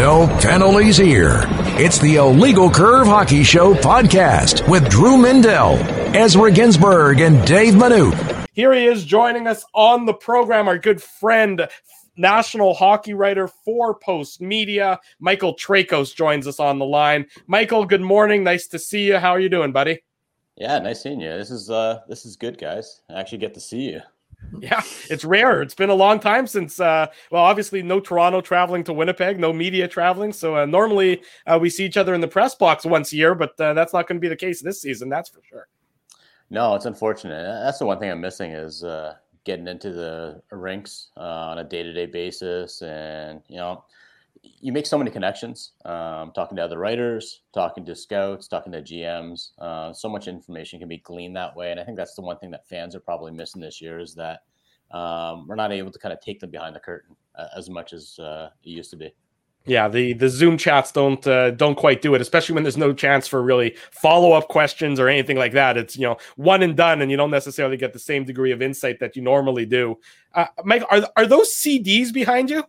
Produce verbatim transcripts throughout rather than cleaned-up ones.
No penalties here. It's the Illegal Curve Hockey Show podcast with Drew Mindell, Ezra Ginsburg, and Dave Manoot. Here he is joining us on the program, our good friend, national hockey writer for Post Media, Michael Trakos joins us on the line. Michael, good morning. Nice to see you. How are you doing, buddy? Yeah, nice seeing you. This is uh, this is good, guys. I actually get to see you. Yeah, it's rare. It's been a long time since, uh, well, obviously no Toronto traveling to Winnipeg, no media traveling. So uh, normally uh, we see each other in the press box once a year, but uh, that's not going to be the case this season. That's for sure. No, it's unfortunate. That's the one thing I'm missing is uh, getting into the rinks uh, on a day-to-day basis. And, you know, you make so many connections, um, talking to other writers, talking to scouts, talking to G Ms. Uh, so much information can be gleaned that way. And I think that's the one thing that fans are probably missing this year is that um, we're not able to kind of take them behind the curtain uh, as much as uh, it used to be. Yeah, the, the Zoom chats don't uh, don't quite do it, especially when there's no chance for really follow-up questions or anything like that. It's, you know, one and done, and you don't necessarily get the same degree of insight that you normally do. Uh, Mike, are are those C Ds behind you?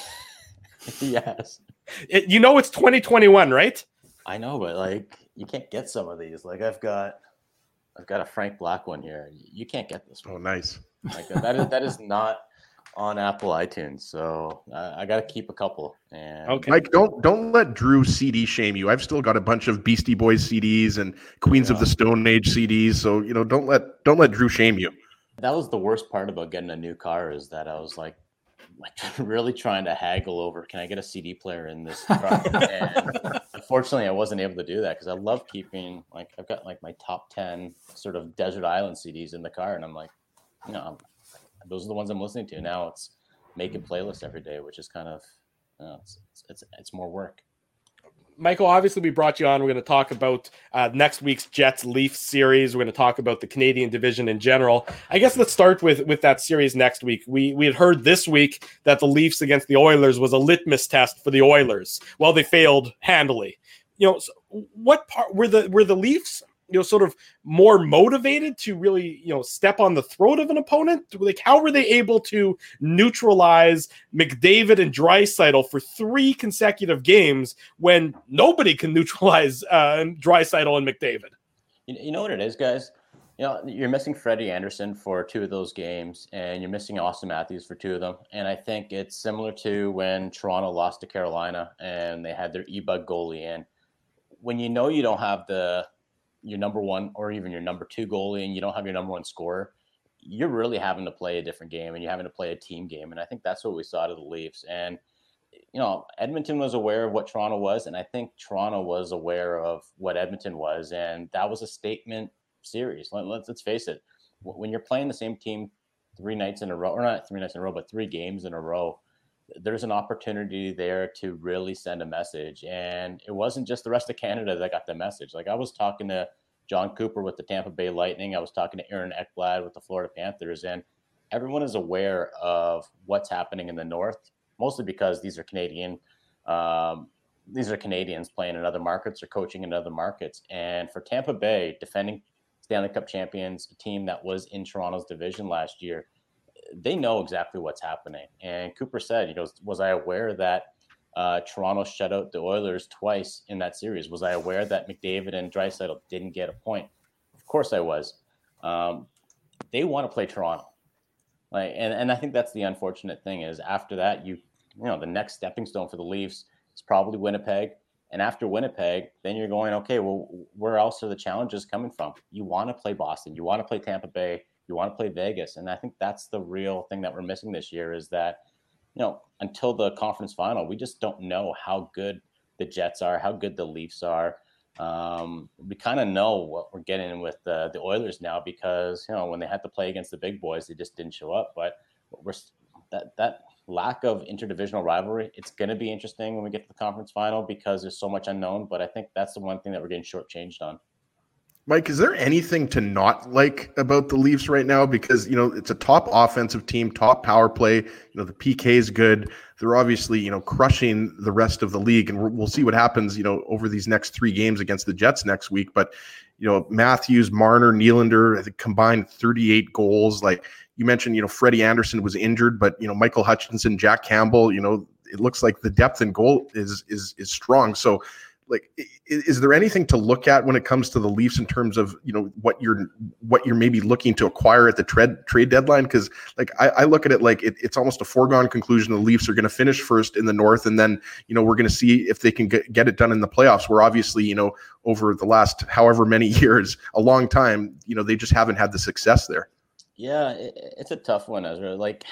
Yes. It, you know it's twenty twenty-one, right? I know, but like you can't get some of these. Like I've got, I've got a Frank Black one here. You can't get this one. Oh, nice. Like that is that is not on Apple iTunes, so uh, I got to keep a couple. And okay, Mike, don't don't let Drew C D shame you. I've still got a bunch of Beastie Boys C Ds and Queens yeah. of the Stone Age C Ds. So you know, don't let don't let Drew shame you. That was the worst part about getting a new car is that I was like. Like really trying to haggle over, can I get a C D player in this truck? And unfortunately, I wasn't able to do that because I love keeping, like, I've got like my top ten sort of desert island C Ds in the car. And I'm like, you know, I'm, those are the ones I'm listening to. Now it's making playlists every day, which is kind of, you know, it's, it's, it's more work. Michael, obviously we brought you on. We're going to talk about uh, next week's Jets-Leafs series. We're going to talk about the Canadian division in general. I guess let's start with, with that series next week. We we had heard this week that the Leafs against the Oilers was a litmus test for the Oilers. Well, they failed handily. You know, so what part were the were the Leafs, you know, sort of more motivated to really, you know, step on the throat of an opponent? Like, how were they able to neutralize McDavid and Draisaitl for three consecutive games when nobody can neutralize uh, Draisaitl and McDavid? You, you know what it is, guys? You know, you're missing Freddie Anderson for two of those games, and you're missing Austin Matthews for two of them. And I think it's similar to when Toronto lost to Carolina and they had their E-Bug goalie in. When you know you don't have the your number one or even your number two goalie and you don't have your number one scorer, you're really having to play a different game and you're having to play a team game. And I think that's what we saw to the Leafs. And, you know, Edmonton was aware of what Toronto was. And I think Toronto was aware of what Edmonton was. And that was a statement series. Let, let's, let's face it. When you're playing the same team three nights in a row, or not three nights in a row, but three games in a row, there's an opportunity there to really send a message. And it wasn't just the rest of Canada that got the message. Like I was talking to John Cooper with the Tampa Bay Lightning. I was talking to Aaron Ekblad with the Florida Panthers, and everyone is aware of what's happening in the North, mostly because these are Canadian, um, these are Canadians playing in other markets or coaching in other markets. And for Tampa Bay, defending Stanley Cup champions, a team that was in Toronto's division last year, they know exactly what's happening. And Cooper said, you know, was I aware that uh, Toronto shut out the Oilers twice in that series? Was I aware that McDavid and Draisaitl didn't get a point? Of course I was. Um, they want to play Toronto. Like, and, and I think that's the unfortunate thing is after that, you, you know, the next stepping stone for the Leafs is probably Winnipeg. And after Winnipeg, then you're going, okay, well, where else are the challenges coming from? You want to play Boston. You want to play Tampa Bay. You want to play Vegas. And I think that's the real thing that we're missing this year is that, you know, until the conference final, we just don't know how good the Jets are, how good the Leafs are. Um, we kind of know what we're getting with the, the Oilers now because, you know, when they had to play against the big boys, they just didn't show up. But we're that that lack of interdivisional rivalry, it's going to be interesting when we get to the conference final because there's so much unknown. But I think that's the one thing that we're getting shortchanged on. Mike, is there anything to not like about the Leafs right now? Because, you know, it's a top offensive team, top power play. You know, the P K is good. They're obviously, you know, crushing the rest of the league. And we'll see what happens, you know, over these next three games against the Jets next week. But, you know, Matthews, Marner, Nylander, I think combined thirty-eight goals. Like you mentioned, you know, Freddie Anderson was injured, but, you know, Michael Hutchinson, Jack Campbell, you know, it looks like the depth in goal is is is strong. So, like, is, is there anything to look at when it comes to the Leafs in terms of, you know, what you're what you're maybe looking to acquire at the trade trade deadline? Because, like, I, I look at it like it, it's almost a foregone conclusion the Leafs are going to finish first in the North, and then, you know, we're going to see if they can get, get it done in the playoffs. Where obviously, you know, over the last however many years, a long time, you know, they just haven't had the success there. Yeah, it, it's a tough one, Ezra. Like,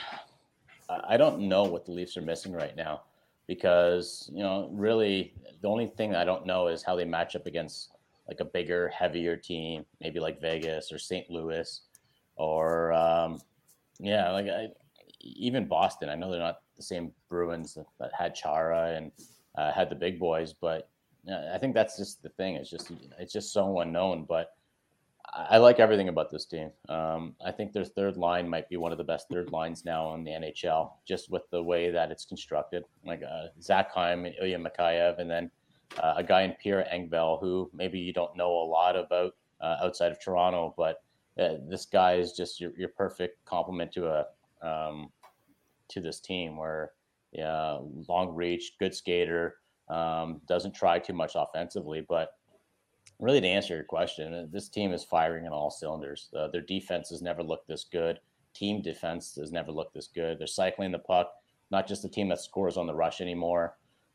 I don't know what the Leafs are missing right now. Because, you know, really the only thing I don't know is how they match up against like a bigger, heavier team, maybe like Vegas or Saint Louis or, um, yeah, like I, even Boston. I know they're not the same Bruins that, that had Chara and uh, had the big boys, but uh, I think that's just the thing. It's just it's just so unknown. But I like everything about this team. Um, I think their third line might be one of the best third lines now in the N H L, just with the way that it's constructed. Like uh, Zach Hyman and Ilya Mikheyev, and then uh, a guy in Pierre Engvall, who maybe you don't know a lot about uh, outside of Toronto, but uh, this guy is just your, your perfect complement to a um, to this team. Where yeah, long reach, good skater, um, doesn't try too much offensively, but really, to answer your question, this team is firing on all cylinders. Uh, their defense has never looked this good. Team defense has never looked this good. They're cycling the puck, not just a team that scores on the rush anymore.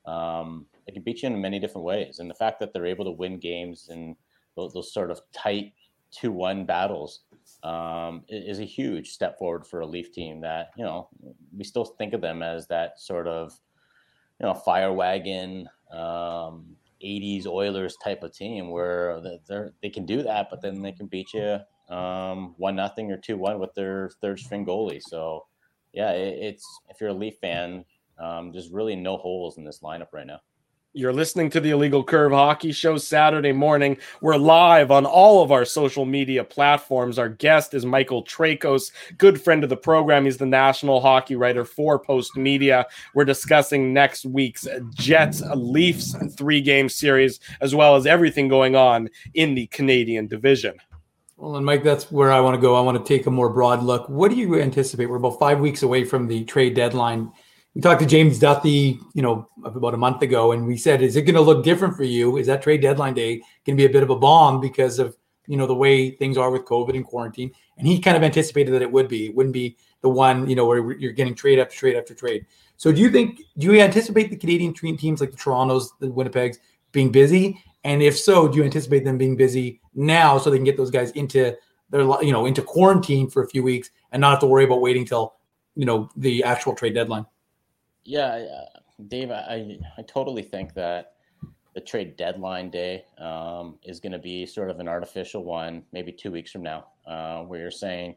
Um, they can beat you in many different ways. And the fact that they're able to win games in those, those sort of tight two one battles um, is a huge step forward for a Leaf team that, you know, we still think of them as that sort of, you know, fire wagon, um, eighties Oilers type of team where they're, they can do that, but then they can beat you um, one nothing or two one with their third string goalie. So, yeah, it, it's if you're a Leaf fan, um, there's really no holes in this lineup right now. You're listening to the Illegal Curve Hockey Show Saturday morning. We're live on all of our social media platforms. Our guest is Michael Trakos, good friend of the program. He's the national hockey writer for Post Media. We're discussing next week's Jets Leafs three-game series, as well as everything going on in the Canadian division. Well, and Mike, that's where I want to go. I want to take a more broad look. What do you anticipate? We're about five weeks away from the trade deadline. We talked to James Duthie, you know, about a month ago, and we said, is it going to look different for you? Is that trade deadline day going to be a bit of a bomb because of, you know, the way things are with COVID and quarantine? And he kind of anticipated that it would be. It wouldn't be the one, you know, where you're getting trade after trade after trade. So do you think, do you anticipate the Canadian teams like the Torontos, the Winnipegs being busy? And if so, do you anticipate them being busy now so they can get those guys into their, you know, into quarantine for a few weeks and not have to worry about waiting till, you know, the actual trade deadline? Yeah, uh, Dave, I, I totally think that the trade deadline day um, is going to be sort of an artificial one, maybe two weeks from now, uh, where you're saying,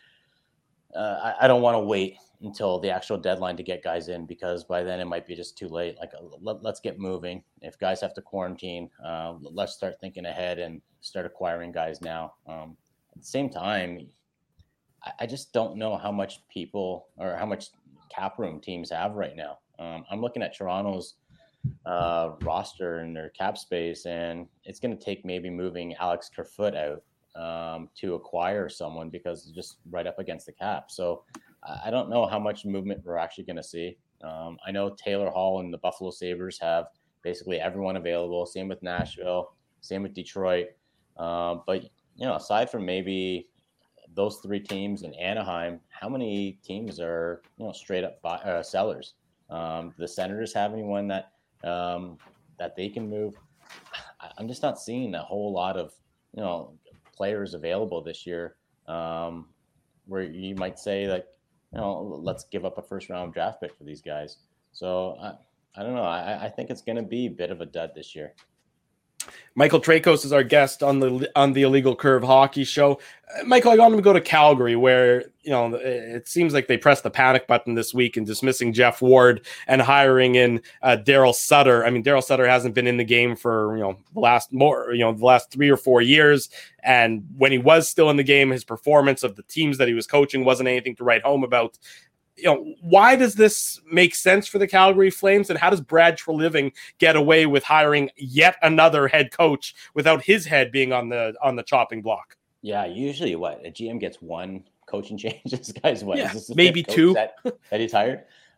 uh, I, I don't want to wait until the actual deadline to get guys in, because by then it might be just too late. Like, uh, let, let's get moving. If guys have to quarantine, uh, let's start thinking ahead and start acquiring guys now. Um, at the same time, I, I just don't know how much people or how much cap room teams have right now. Um, I'm looking at Toronto's uh, roster and their cap space, and it's going to take maybe moving Alex Kerfoot out um, to acquire someone because it's just right up against the cap. So I don't know how much movement we're actually going to see. Um, I know Taylor Hall and the Buffalo Sabres have basically everyone available. Same with Nashville, same with Detroit. Um, but, you know, aside from maybe those three teams in Anaheim, how many teams are, you know, straight up buy, uh, sellers? Um, do the Senators have anyone that um, that they can move? I'm just not seeing a whole lot of, you know, players available this year um, where you might say like, you know, let's give up a first round draft pick for these guys. So I, I don't know. I, I think it's going to be a bit of a dud this year. Michael Trakos is our guest on the on the Illegal Curve Hockey Show. Uh, Michael, I want him to go to Calgary, where, you know, it seems like they pressed the panic button this week in dismissing Jeff Ward and hiring in uh, Daryl Sutter. I mean, Daryl Sutter hasn't been in the game for, you know, the last more, you know, the last three or four years. And when he was still in the game, his performance of the teams that he was coaching wasn't anything to write home about. You know, why does this make sense for the Calgary Flames, and how does Brad Treliving get away with hiring yet another head coach without his head being on the on the chopping block? Yeah, usually what a G M gets one coaching change. This guy's what? Yeah, Is this the maybe fifth two that, that he's hired.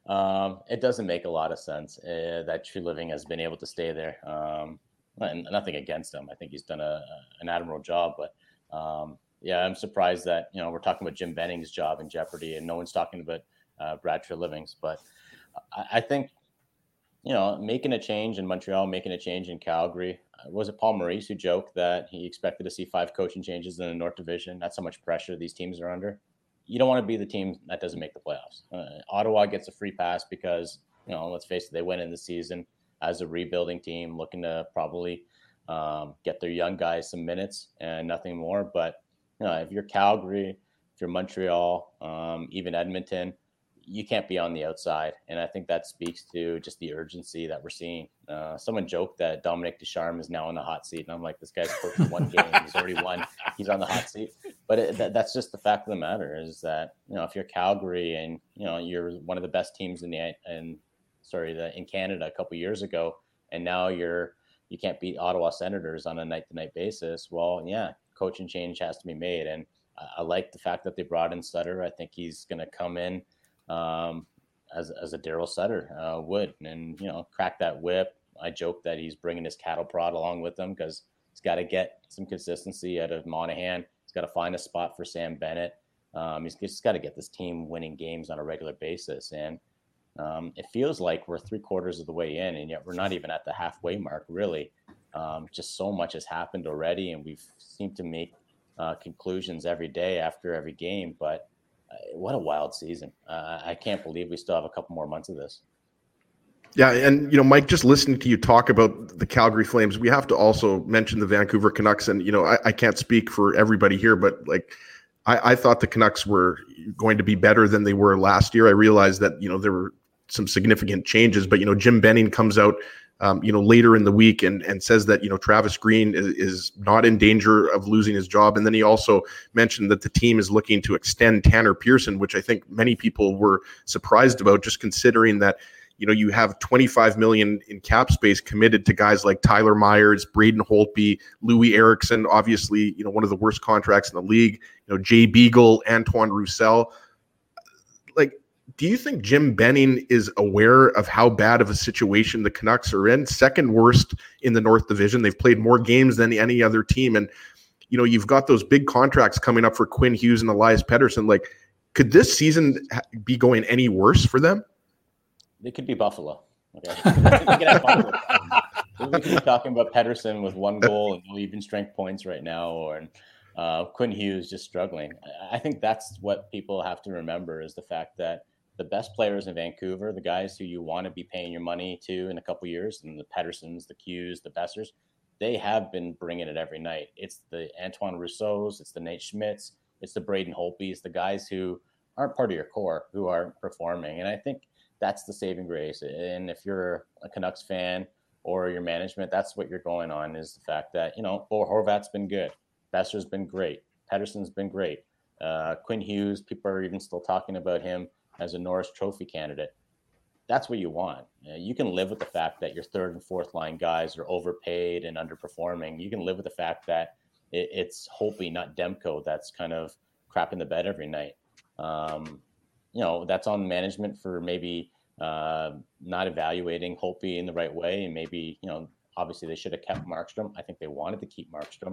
Um, it doesn't make a lot of sense uh, that True Living has been able to stay there. Um, and nothing against him. I think he's done a, an admirable job. But um, yeah, I'm surprised that, you know, we're talking about Jim Benning's job in jeopardy and no one's talking about uh, Brad Treliving's. But I, I think, you know, making a change in Montreal, making a change in Calgary. Uh, was it Paul Maurice who joked that he expected to see five coaching changes in the North Division? That's how much pressure these teams are under. You don't want to be the team that doesn't make the playoffs. Uh, Ottawa gets a free pass because, you know, let's face it, they went in the season as a rebuilding team looking to probably um, get their young guys some minutes and nothing more. But, you know, if you're Calgary, if you're Montreal, um, even Edmonton, you can't be on the outside. And I think that speaks to just the urgency that we're seeing. Uh, someone joked that Dominic Ducharme is now on the hot seat. And I'm like, this guy's coached one game. He's already won. He's on the hot seat. But it, that, that's just the fact of the matter is that, you know, if you're Calgary and, you know, you're one of the best teams in the, in, sorry, the, in Canada a couple of years ago, and now you're, you can't beat Ottawa Senators on a night to night basis. Well, yeah, coaching change has to be made. And I, I like the fact that they brought in Sutter. I think he's going to come in, um, as as a Daryl Sutter uh, would, and, you know, crack that whip. I joke that he's bringing his cattle prod along with him because he's got to get some consistency out of Monahan. He's got to find a spot for Sam Bennett. Um, he's just got to get this team winning games on a regular basis. And um, it feels like we're three quarters of the way in, and yet we're not even at the halfway mark, really. Um, just so much has happened already, and we've seemed to make uh, conclusions every day after every game. But Uh, what a wild season. Uh, I can't believe we still have a couple more months of this. Yeah. And, you know, Mike, just listening to you talk about the Calgary Flames, we have to also mention the Vancouver Canucks. And, you know, I, I can't speak for everybody here, but like, I, I thought the Canucks were going to be better than they were last year. I realized that, you know, there were some significant changes, but, you know, Jim Benning comes out Um, you know, later in the week and and says that, you know, Travis Green is, is not in danger of losing his job. And then he also mentioned that the team is looking to extend Tanner Pearson, which I think many people were surprised about, just considering that, you know, you have twenty-five million dollars in cap space committed to guys like Tyler Myers, Braden Holtby, Louis Eriksson, obviously, you know, one of the worst contracts in the league, you know, Jay Beagle, Antoine Roussel. Like, do you think Jim Benning is aware of how bad of a situation the Canucks are in? Second worst in the North Division. They've played more games than any other team. And, you know, you've got those big contracts coming up for Quinn Hughes and Elias Pettersson. Like, could this season be going any worse for them? They could be Buffalo. Okay. they could have Buffalo. We could be talking about Pettersson with one goal and no even strength points right now, or uh, Quinn Hughes just struggling. I think that's what people have to remember is the fact that the best players in Vancouver, the guys who you want to be paying your money to in a couple of years, and the Petterssons, the Q's, the Bessers, they have been bringing it every night. It's the Antoine Rousseaus, it's the Nate Schmitz, it's the Braden Holtbys, the guys who aren't part of your core, who aren't performing. And I think that's the saving grace. And if you're a Canucks fan or your management, that's what you're going on, is the fact that, you know, Bo Horvat's been good. Besser's been great. Pettersson's been great. Uh, Quinn Hughes, people are even still talking about him as a Norris Trophy candidate. That's what you want. You can live with the fact that your third and fourth line guys are overpaid and underperforming. You can live with the fact that it's Holtby, not Demko, that's kind of crapping the bed every night. Um, you know, that's on management for maybe uh, not evaluating Holtby in the right way. And maybe, you know, obviously they should have kept Markstrom. I think they wanted to keep Markstrom.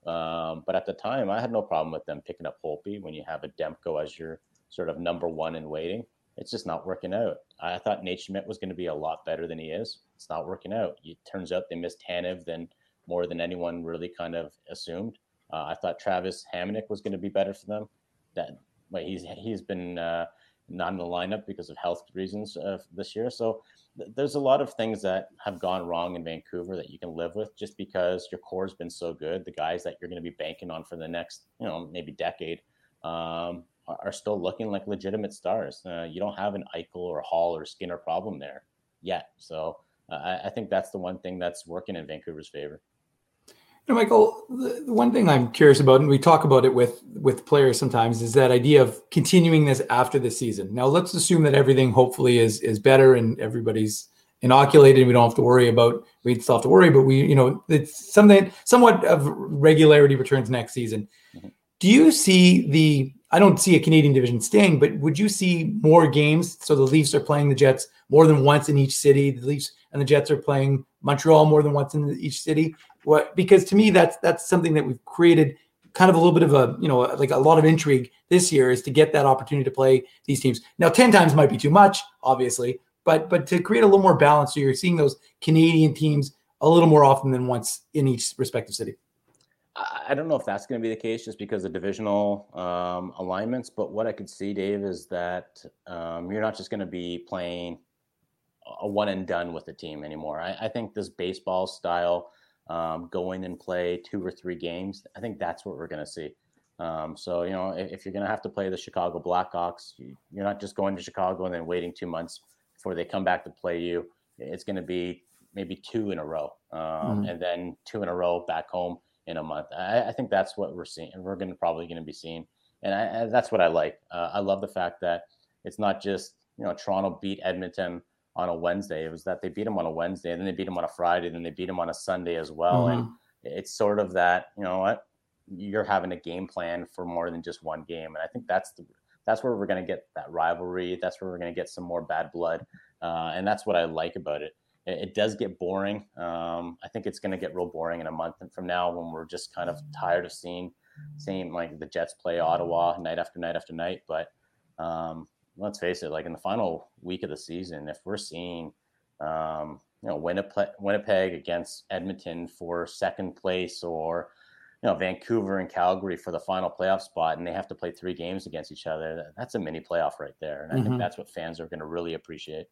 Um, but at the time, I had no problem with them picking up Holtby when you have a Demko as your sort of number one in waiting. It's just not working out. I thought Nate Schmidt was going to be a lot better than he is. It's not working out. It turns out they missed Tanev than more than anyone really kind of assumed. Uh, I thought Travis Hamonic was going to be better for them. That, but he's he's been uh, not in the lineup because of health reasons uh, this year. So th- there's a lot of things that have gone wrong in Vancouver that you can live with, just because your core's been so good. The guys that you're going to be banking on for the next, you know, maybe decade. Um, are still looking like legitimate stars. Uh, you don't have an Eichel or Hall or Skinner problem there yet. So uh, I, I think that's the one thing that's working in Vancouver's favor. You know, Michael, the, the one thing I'm curious about, and we talk about it with, with players sometimes, is that idea of continuing this after the season. Now, let's assume that everything hopefully is is better and everybody's inoculated and we don't have to worry about, we still have to worry, but we, you know, it's something, somewhat of regularity returns next season. Mm-hmm. Do you see the, I don't see a Canadian division staying, but would you see more games? So the Leafs are playing the Jets more than once in each city. The Leafs and the Jets are playing Montreal more than once in each city. What? Because to me, that's that's something that we've created kind of a little bit of a, you know, like a lot of intrigue this year is to get that opportunity to play these teams. Now, ten times might be too much, obviously, but but to create a little more balance, so you're seeing those Canadian teams a little more often than once in each respective city. I don't know if that's going to be the case just because of divisional um, alignments, but what I could see, Dave, is that um, you're not just going to be playing a one and done with the team anymore. I, I think this baseball style, um, go in and play two or three games, I think that's what we're going to see. Um, so, you know, if, if you're going to have to play the Chicago Blackhawks, you're not just going to Chicago and then waiting two months before they come back to play you. It's going to be maybe two in a row um, mm-hmm. and then two in a row back home in a month. I, I think that's what we're seeing, and we're going to probably going to be seeing. And I, I, that's what I like. Uh, I love the fact that it's not just, you know, Toronto beat Edmonton on a Wednesday. It was that they beat them on a Wednesday, and then they beat them on a Friday, then they beat them on a Sunday as well. Mm-hmm. And it's sort of that, you know what, you're having a game plan for more than just one game. And I think that's the, that's where we're going to get that rivalry. That's where we're going to get some more bad blood. Uh, and that's what I like about it. It does get boring. Um, I think it's going to get real boring in a month from now when we're just kind of tired of seeing, seeing like the Jets play Ottawa night after night after night. But um, let's face it, like in the final week of the season, if we're seeing, um, you know, Winnipeg, Winnipeg against Edmonton for second place, or, you know, Vancouver and Calgary for the final playoff spot, and they have to play three games against each other, that's a mini playoff right there. And I mm-hmm. think that's what fans are going to really appreciate.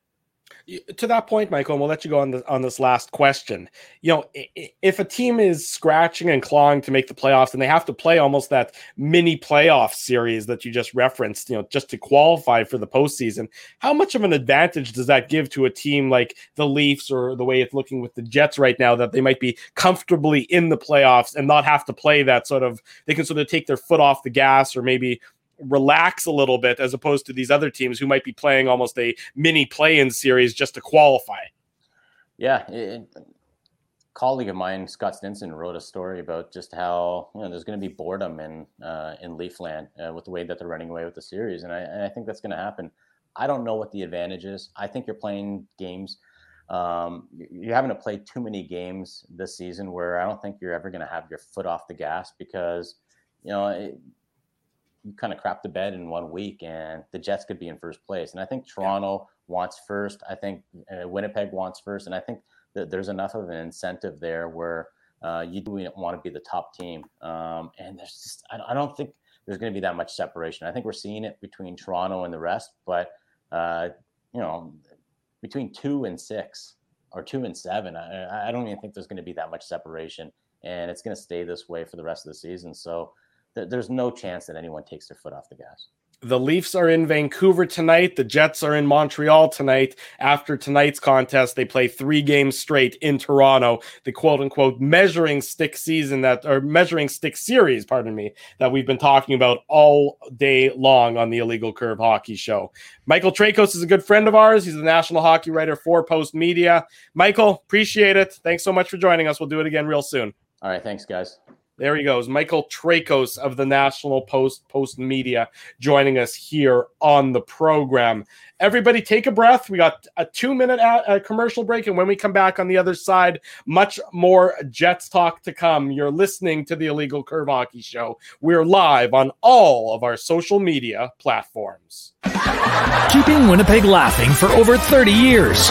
To that point, Michael, and we'll let you go on the, on this last question. You know, if a team is scratching and clawing to make the playoffs and they have to play almost that mini playoff series that you just referenced, you know, just to qualify for the postseason, how much of an advantage does that give to a team like the Leafs, or the way it's looking with the Jets right now, that they might be comfortably in the playoffs and not have to play that sort of, they can sort of take their foot off the gas or maybe relax a little bit, as opposed to these other teams who might be playing almost a mini play-in series just to qualify? Yeah, it, a colleague of mine, Scott Stinson, wrote a story about just how, you know, there's going to be boredom in uh, in Leafland uh, with the way that they're running away with the series, and I, and I think that's going to happen. I don't know what the advantage is. I think you're playing games. Um, you're having to play too many games this season where I don't think you're ever going to have your foot off the gas, because, you know, it, you kind of crap the bed in one week and the Jets could be in first place. And I think Toronto yeah. wants first. I think uh, Winnipeg wants first. And I think that there's enough of an incentive there where uh, you do want to be the top team. Um, and there's just, I, I don't think there's going to be that much separation. I think we're seeing it between Toronto and the rest, but uh, you know, between two and six or two and seven, I, I don't even think there's going to be that much separation, and it's going to stay this way for the rest of the season. So there's no chance that anyone takes their foot off the gas. The Leafs are in Vancouver tonight. The Jets are in Montreal tonight. After tonight's contest, they play three games straight in Toronto. The quote-unquote measuring stick season that, or measuring stick series, pardon me, that we've been talking about all day long on the Illegal Curve Hockey Show. Michael Trakos is a good friend of ours. He's a national hockey writer for Post Media. Michael, appreciate it. Thanks so much for joining us. We'll do it again real soon. All right. Thanks, guys. There he goes, Michael Trakos of the National Post, Post Media, joining us here on the program. Everybody take a breath. We got a two-minute uh, commercial break, and when we come back on the other side, much more Jets talk to come. You're listening to the Illegal Curve Hockey Show. We're live on all of our social media platforms. Keeping Winnipeg laughing for over thirty years.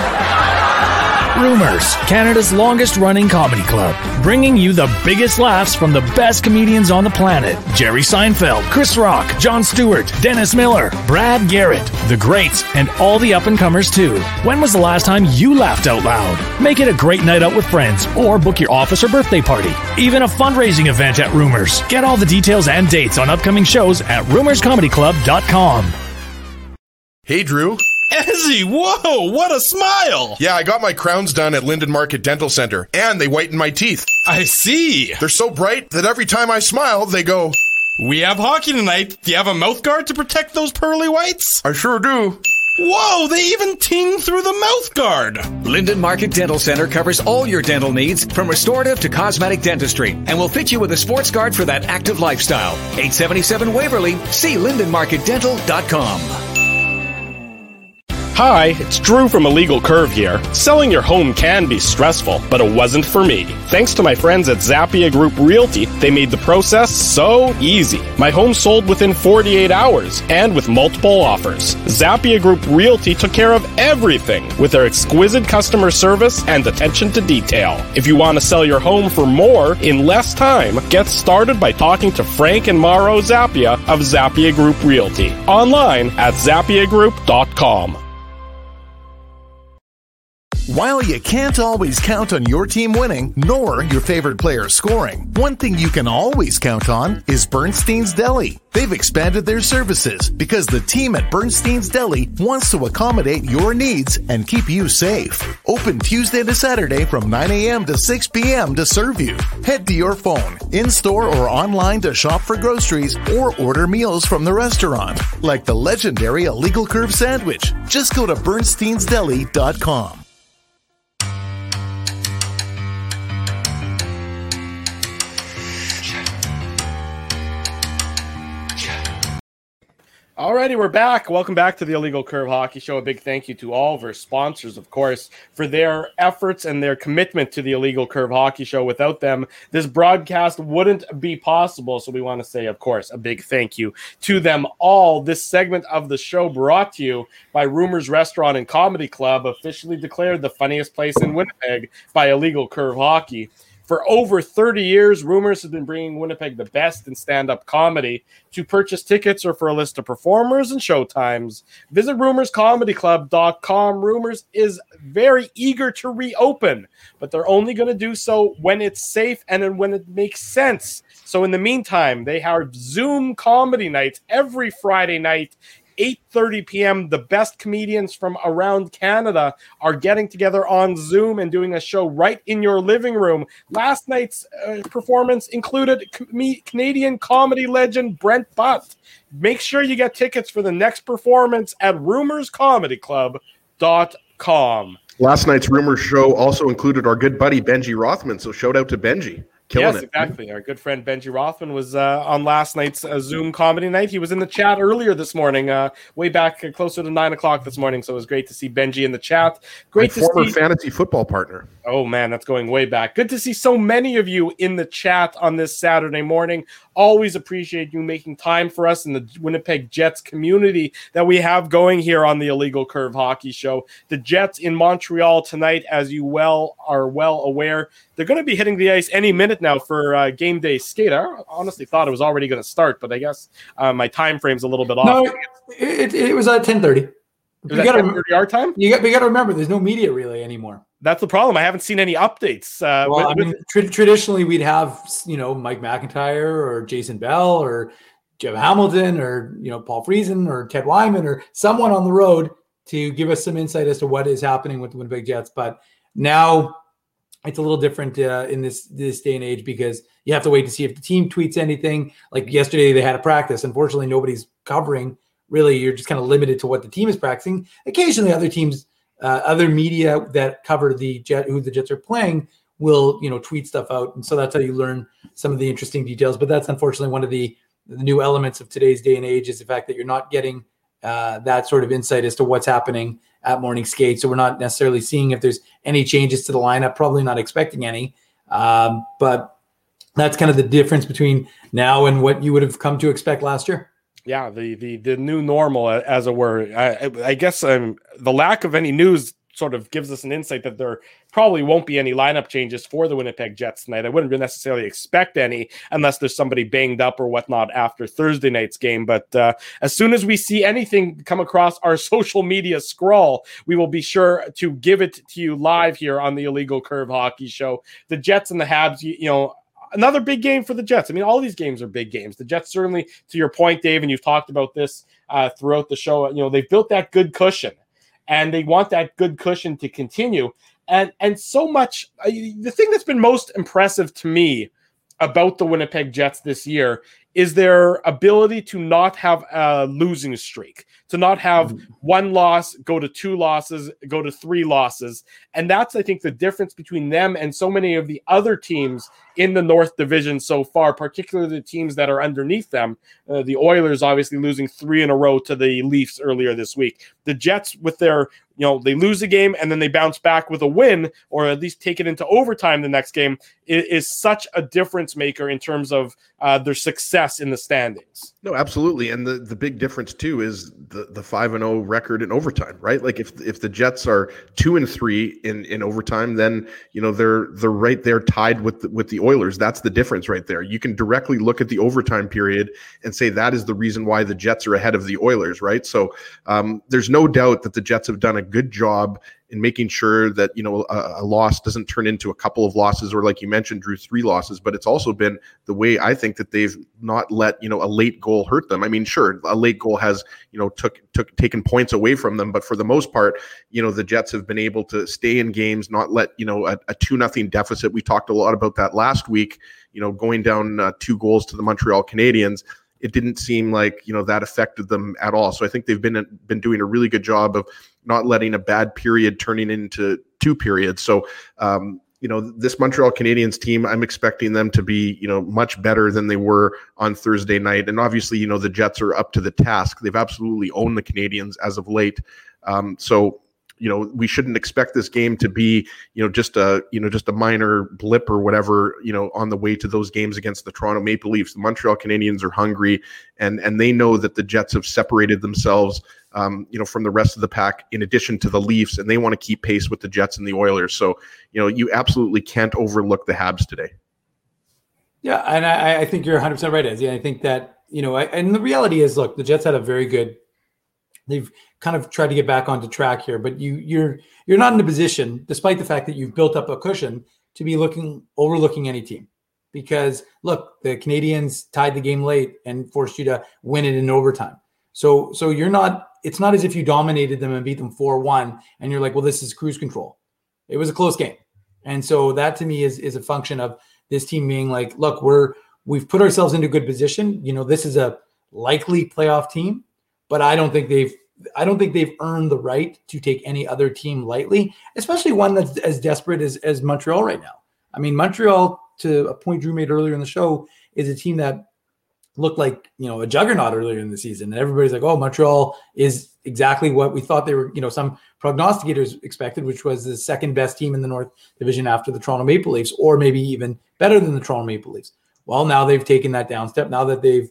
Rumors, Canada's longest-running comedy club, bringing you the biggest laughs from the best comedians on the planet. Jerry Seinfeld, Chris Rock, Jon Stewart, Dennis Miller, Brad Garrett, the greats, and all the up-and-comers too. When was the last time you laughed out loud? Make it a great night out with friends, or book your office or birthday party. Even a fundraising event at Rumors. Get all the details and dates on upcoming shows at rumors comedy club dot com. Hey, Drew. Ezzy, whoa, what a smile! Yeah, I got my crowns done at Linden Market Dental Center, and they whiten my teeth. I see. They're so bright that every time I smile, they go... We have hockey tonight. Do you have a mouth guard to protect those pearly whites? I sure do. Whoa, they even ting through the mouth guard. Linden Market Dental Center covers all your dental needs from restorative to cosmetic dentistry and will fit you with a sports guard for that active lifestyle. eight seventy-seven Waverly. See linden market dental dot com. Hi, it's Drew from Illegal Curve here. Selling your home can be stressful, but it wasn't for me. Thanks to my friends at Zappia Group Realty, they made the process so easy. My home sold within forty-eight hours and with multiple offers. Zappia Group Realty took care of everything with their exquisite customer service and attention to detail. If you want to sell your home for more in less time, get started by talking to Frank and Mauro Zappia of Zappia Group Realty. Online at zappia group dot com. While you can't always count on your team winning, nor your favorite player scoring, one thing you can always count on is Bernstein's Deli. They've expanded their services because the team at Bernstein's Deli wants to accommodate your needs and keep you safe. Open Tuesday to Saturday from nine a.m. to six p.m. to serve you. Head to your phone, in-store or online to shop for groceries or order meals from the restaurant, like the legendary Illegal Curve sandwich. Just go to bernsteins deli dot com. Alrighty, we're back. Welcome back to the Illegal Curve Hockey Show. A big thank you to all of our sponsors, of course, for their efforts and their commitment to the Illegal Curve Hockey Show. Without them, this broadcast wouldn't be possible. So we want to say, of course, a big thank you to them all. This segment of the show brought to you by Rumors Restaurant and Comedy Club, officially declared the funniest place in Winnipeg by Illegal Curve Hockey. For over thirty years, Rumors has been bringing Winnipeg the best in stand-up comedy. To purchase tickets or for a list of performers and showtimes, visit rumors comedy club dot com. Rumors is very eager to reopen, but they're only going to do so when it's safe and when it makes sense. So in the meantime, they have Zoom comedy nights every Friday night, eight thirty p.m. The best comedians from around Canada are getting together on Zoom and doing a show right in your living room. Last night's uh, performance included com- Canadian comedy legend Brent Butt. Make sure you get tickets for the next performance at rumors comedy club dot com. Last night's Rumors show also included our good buddy Benji Rothman, so shout out to Benji. Killing yes, it. exactly. Our good friend Benji Rothman was uh, on last night's uh, Zoom comedy night. He was in the chat earlier this morning, uh, way back uh, closer to nine o'clock this morning. So it was great to see Benji in the chat. Great My to former see fantasy football partner. Oh man, that's going way back. Good to see so many of you in the chat on this Saturday morning. Always appreciate you making time for us in the Winnipeg Jets community that we have going here on the Illegal Curve Hockey Show. The Jets in Montreal tonight, as you well are well aware, they're going to be hitting the ice any minute now for uh, game day skate. I honestly thought it was already going to start, but I guess uh, my time frame's a little bit off. No, it, it, it was at ten thirty. Was that ten thirty our time? You got, we got to remember, there's no media relay anymore. That's the problem. I haven't seen any updates. Uh, well, with, I mean, tra- traditionally we'd have, you know, Mike McIntyre or Jason Bell or Jeff Hamilton or, you know, Paul Friesen or Ted Wyman or someone on the road to give us some insight as to what is happening with the Winnipeg Jets. But now it's a little different uh, in this this day and age because you have to wait to see if the team tweets anything. Like yesterday, they had a practice. Unfortunately, nobody's covering. Really, you're just kind of limited to what the team is practicing. Occasionally, other teams, uh, other media that cover the Jet, who the Jets are playing, will you know tweet stuff out, and so that's how you learn some of the interesting details. But that's unfortunately one of the, the new elements of today's day and age is the fact that you're not getting uh, that sort of insight as to what's happening at morning skate. So we're not necessarily seeing if there's any changes to the lineup, probably not expecting any. Um, but that's kind of the difference between now and what you would have come to expect last year. Yeah, the the the new normal, as it were. I, I guess um, the lack of any news sort of gives us an insight that there probably won't be any lineup changes for the Winnipeg Jets tonight. I wouldn't necessarily expect any unless there's somebody banged up or whatnot after Thursday night's game. But uh, as soon as we see anything come across our social media scroll, we will be sure to give it to you live here on the Illegal Curve Hockey Show. The Jets and the Habs, you, you know, another big game for the Jets. I mean, all these games are big games. The Jets certainly, to your point, Dave, and you've talked about this uh, throughout the show, you know, they've built that good cushion. And they want that good cushion to continue. And and so much, uh, the thing that's been most impressive to me about the Winnipeg Jets this year is their ability to not have a losing streak, to not have mm-hmm. one loss, go to two losses, go to three losses. And that's, I think, the difference between them and so many of the other teams in the North Division so far, particularly the teams that are underneath them. Uh, the Oilers obviously losing three in a row to the Leafs earlier this week. The Jets with their, you know, they lose a game and then they bounce back with a win, or at least take it into overtime the next game, is, is such a difference maker in terms of uh, their success in the standings. No, absolutely. And the, the big difference too is the, the five and oh record in overtime, right? Like if if the Jets are two and three in, in overtime, then you know they're they're right there tied with the, with the Oilers. That's the difference right there. You can directly look at the overtime period and say that is the reason why the Jets are ahead of the Oilers, right? So um, there's no doubt that the Jets have done a good job in making sure that, you know, a, a loss doesn't turn into a couple of losses, or like you mentioned, Drew, three losses. But it's also been the way I think that they've not let, you know, a late goal hurt them. I mean, sure, a late goal has, you know, took took taken points away from them, but for the most part, you know, the Jets have been able to stay in games, not let, you know, a, a two nothing deficit. We talked a lot about that last week, you know, going down uh, two goals to the Montreal Canadiens. It didn't seem like, you know, that affected them at all. So I think they've been been doing a really good job of not letting a bad period turning into two periods. So, um, you know, this Montreal Canadiens team, I'm expecting them to be, you know, much better than they were on Thursday night. And obviously, you know, the Jets are up to the task. They've absolutely owned the Canadiens as of late. Um, so, you know, we shouldn't expect this game to be, you know, just a, you know, just a minor blip or whatever, you know, on the way to those games against the Toronto Maple Leafs. The Montreal Canadiens are hungry, and and they know that the Jets have separated themselves, um, you know, from the rest of the pack in addition to the Leafs, and they want to keep pace with the Jets and the Oilers. So, you know, you absolutely can't overlook the Habs today. Yeah, and I, I think you're one hundred percent right, Ezzy. I think that, you know, I, and the reality is, look, the Jets had a very good, they've kind of tried to get back onto track here, but you you're you're not in a position, despite the fact that you've built up a cushion, to be looking overlooking any team. Because look, the Canadiens tied the game late and forced you to win it in overtime. So so you're not, it's not as if you dominated them and beat them four one and you're like, well, this is cruise control. It was a close game. And so that to me is is a function of this team being like, look, we're we've put ourselves into a good position. You know, this is a likely playoff team, but I don't think they've I don't think they've earned the right to take any other team lightly, especially one that's as desperate as, as Montreal right now. I mean, Montreal, to a point Drew made earlier in the show, is a team that looked like, you know, a juggernaut earlier in the season. And everybody's like, oh, Montreal is exactly what we thought they were, you know, some prognosticators expected, which was the second best team in the North Division after the Toronto Maple Leafs, or maybe even better than the Toronto Maple Leafs. Well, now they've taken that down step. Now that they've,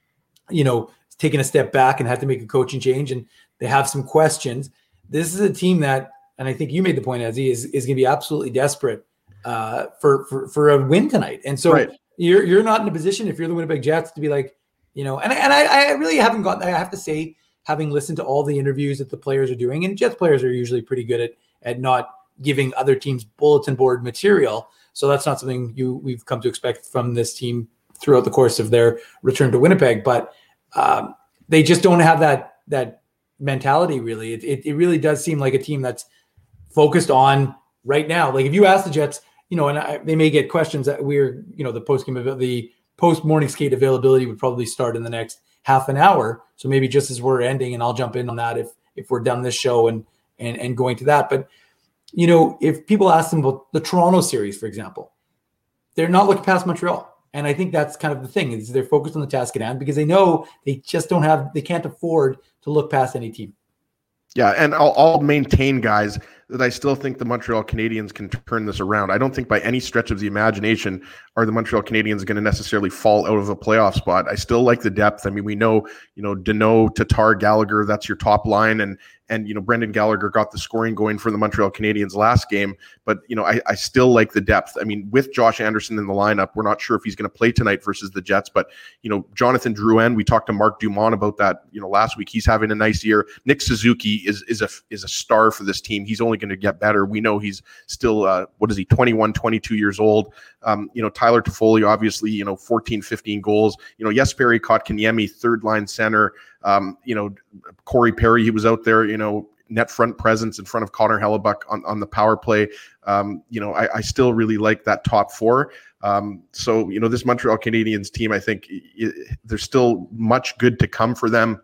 you know, taken a step back and had to make a coaching change, and they have some questions. This is a team that, and I think you made the point, Ezzy, is, is going to be absolutely desperate uh, for, for for a win tonight. And so right. you're you're not in a position, if you're the Winnipeg Jets, to be like, you know, and, and I, I really haven't gotten, I have to say, having listened to all the interviews that the players are doing, and Jets players are usually pretty good at at not giving other teams bulletin board material. So that's not something you we've come to expect from this team throughout the course of their return to Winnipeg. But um, they just don't have that that mentality, really. It, it it really does seem like a team that's focused on right now. Like if you ask the Jets, you know, and I, they may get questions that we're, you know, the post game, the post morning skate availability would probably start in the next half an hour. So maybe just as we're ending, and I'll jump in on that if if we're done this show and and and going to that. But you know, if people ask them about the Toronto series, for example, they're not looking past Montreal. And I think that's kind of the thing, is they're focused on the task at hand because they know they just don't have, they can't afford to look past any team. Yeah, and I'll, I'll maintain, guys, that I still think the Montreal Canadiens can turn this around. I don't think by any stretch of the imagination are the Montreal Canadiens going to necessarily fall out of a playoff spot. I still like the depth. I mean, we know, you know, Danault, Tatar, Gallagher, that's your top line. And, and you know, Brendan Gallagher got the scoring going for the Montreal Canadiens last game. But, you know, I, I still like the depth. I mean, with Josh Anderson in the lineup, we're not sure if he's going to play tonight versus the Jets. But, you know, Jonathan Drouin, we talked to Mark Dumont about that, you know, last week. He's having a nice year. Nick Suzuki is is a is a star for this team. He's only going to get better. We know he's still, uh, what is he, twenty-one, twenty-two years old. Um, you know, Tyler Toffoli, obviously, you know, fourteen, fifteen goals. You know, Jesperi Kotkaniemi, third line center. Um, you know, Corey Perry, he was out there, you know, net front presence in front of Connor Hellebuck on, on the power play. Um, you know, I, I still really like that top four. Um, so, you know, this Montreal Canadiens team, I think it, there's still much good to come for them.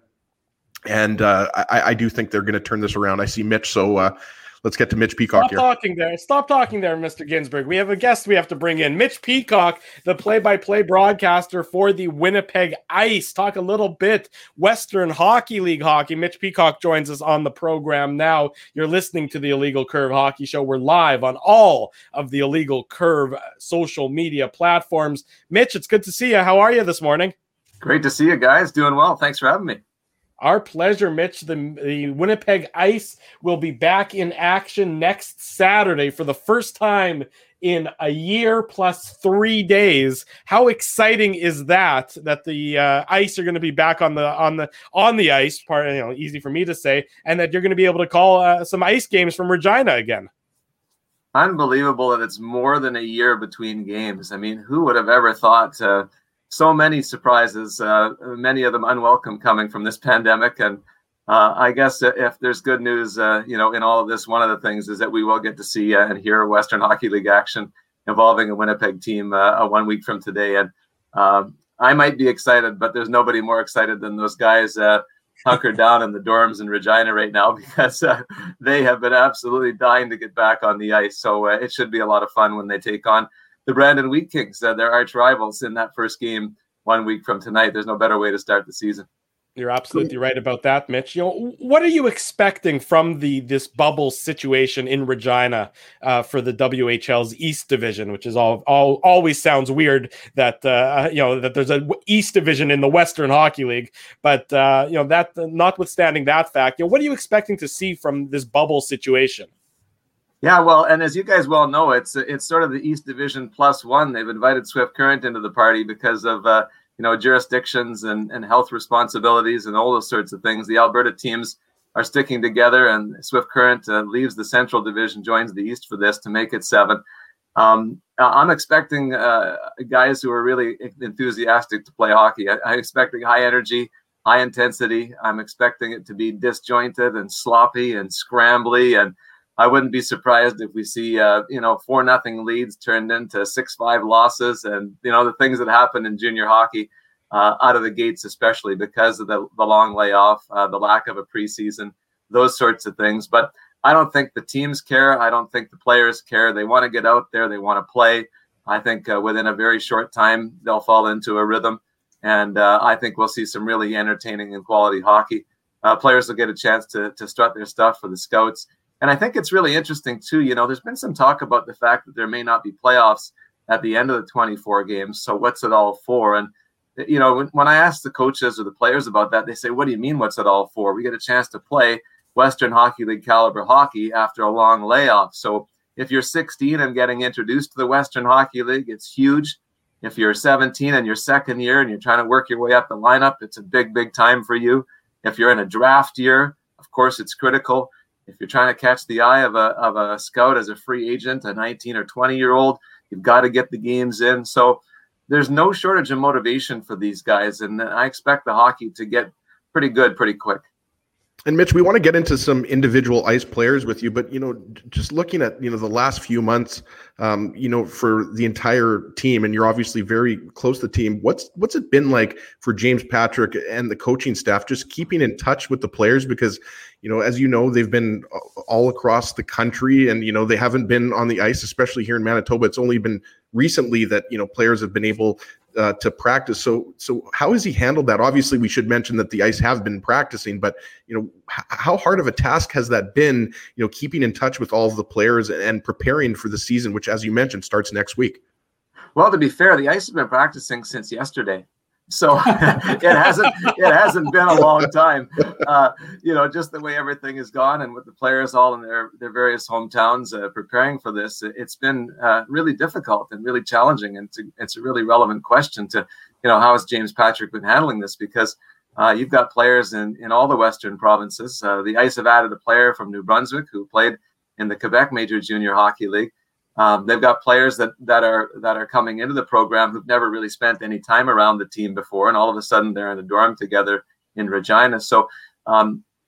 And uh, I, I do think they're going to turn this around. I see Mitch. So uh, let's get to Mitch Peacock Stop here. Stop talking there. Stop talking there, Mister Ginsburg. We have a guest we have to bring in. Mitch Peacock, the play-by-play broadcaster for the Winnipeg Ice. Talk a little bit Western Hockey League hockey. Mitch Peacock joins us on the program now. You're listening to the Illegal Curve Hockey Show. We're live on all of the Illegal Curve social media platforms. Mitch, it's good to see you. How are you this morning? Great to see you guys. Doing well. Thanks for having me. Our pleasure, Mitch. The, the Winnipeg Ice will be back in action next Saturday for the first time in a year plus three days. How exciting is that? That the uh, Ice are going to be back on the on the on the ice. Part, you know, easy for me to say, and that you're going to be able to call uh, some ice games from Regina again. Unbelievable that it's more than a year between games. I mean, who would have ever thought? Uh, So many surprises, uh, many of them unwelcome coming from this pandemic. And uh, I guess if there's good news, uh, you know, in all of this, one of the things is that we will get to see uh, and hear Western Hockey League action involving a Winnipeg team uh, one week from today. And um, I might be excited, but there's nobody more excited than those guys uh, hunkered down in the dorms in Regina right now, because uh, they have been absolutely dying to get back on the ice. So uh, it should be a lot of fun when they take on the Brandon Wheat Kings, uh, their arch rivals, in that first game one week from tonight. There's no better way to start the season. You're absolutely right about that, Mitch. You know, what are you expecting from the this bubble situation in Regina uh, for the W H L's East Division, which is all, all always sounds weird that uh, you know that there's a East Division in the Western Hockey League, but uh, you know that notwithstanding that fact, you know, what are you expecting to see from this bubble situation? Yeah, well, and as you guys well know, it's it's sort of the East Division plus one. They've invited Swift Current into the party because of uh, you know jurisdictions and, and health responsibilities and all those sorts of things. The Alberta teams are sticking together, and Swift Current uh, leaves the Central Division, joins the East for this to make it seven. Um, I'm expecting uh, guys who are really enthusiastic to play hockey. I, I'm expecting high energy, high intensity. I'm expecting it to be disjointed and sloppy and scrambly, and I wouldn't be surprised if we see, uh, you know, four nothing leads turned into six five losses, and you know the things that happen in junior hockey uh, out of the gates, especially because of the, the long layoff, uh, the lack of a preseason, those sorts of things. But I don't think the teams care. I don't think the players care. They want to get out there. They want to play. I think uh, within a very short time they'll fall into a rhythm, and uh, I think we'll see some really entertaining and quality hockey. Uh, players will get a chance to to strut their stuff for the scouts. And I think it's really interesting, too. You know, there's been some talk about the fact that there may not be playoffs at the end of the twenty-four games. So what's it all for? And, you know, when, when I ask the coaches or the players about that, they say, what do you mean, what's it all for? We get a chance to play Western Hockey League caliber hockey after a long layoff. So if you're sixteen and getting introduced to the Western Hockey League, it's huge. If you're seventeen and your second year and you're trying to work your way up the lineup, it's a big, big time for you. If you're in a draft year, of course, it's critical. If you're trying to catch the eye of a of a scout as a free agent, a nineteen or twenty year old, you've got to get the games in. So there's no shortage of motivation for these guys, and I expect the hockey to get pretty good pretty quick. And Mitch, we want to get into some individual ice players with you, but, you know, just looking at, you know, the last few months, um, you know, for the entire team, and you're obviously very close to the team. What's, what's it been like for James Patrick and the coaching staff, just keeping in touch with the players? Because, you know, as you know, they've been all across the country, and, you know, they haven't been on the ice, especially here in Manitoba. It's only been recently that, you know, players have been able uh, to practice. So, so how has he handled that? Obviously, we should mention that the ice have been practicing, but, you know, h- how hard of a task has that been, you know, keeping in touch with all of the players and preparing for the season, which, as you mentioned, starts next week? Well, to be fair, the ice has been practicing since yesterday. So it hasn't it hasn't been a long time, uh, you know, just the way everything has gone, and with the players all in their, their various hometowns uh, preparing for this, it's been uh, really difficult and really challenging. And to, it's a really relevant question to, you know, how has James Patrick been handling this? Because uh, you've got players in, in all the Western provinces. Uh, the Ice have added a player from New Brunswick who played in the Quebec Major Junior Hockey League. Um, they've got players that that are that are coming into the program who've never really spent any time around the team before, and all of a sudden they're in a dorm together in Regina. So um,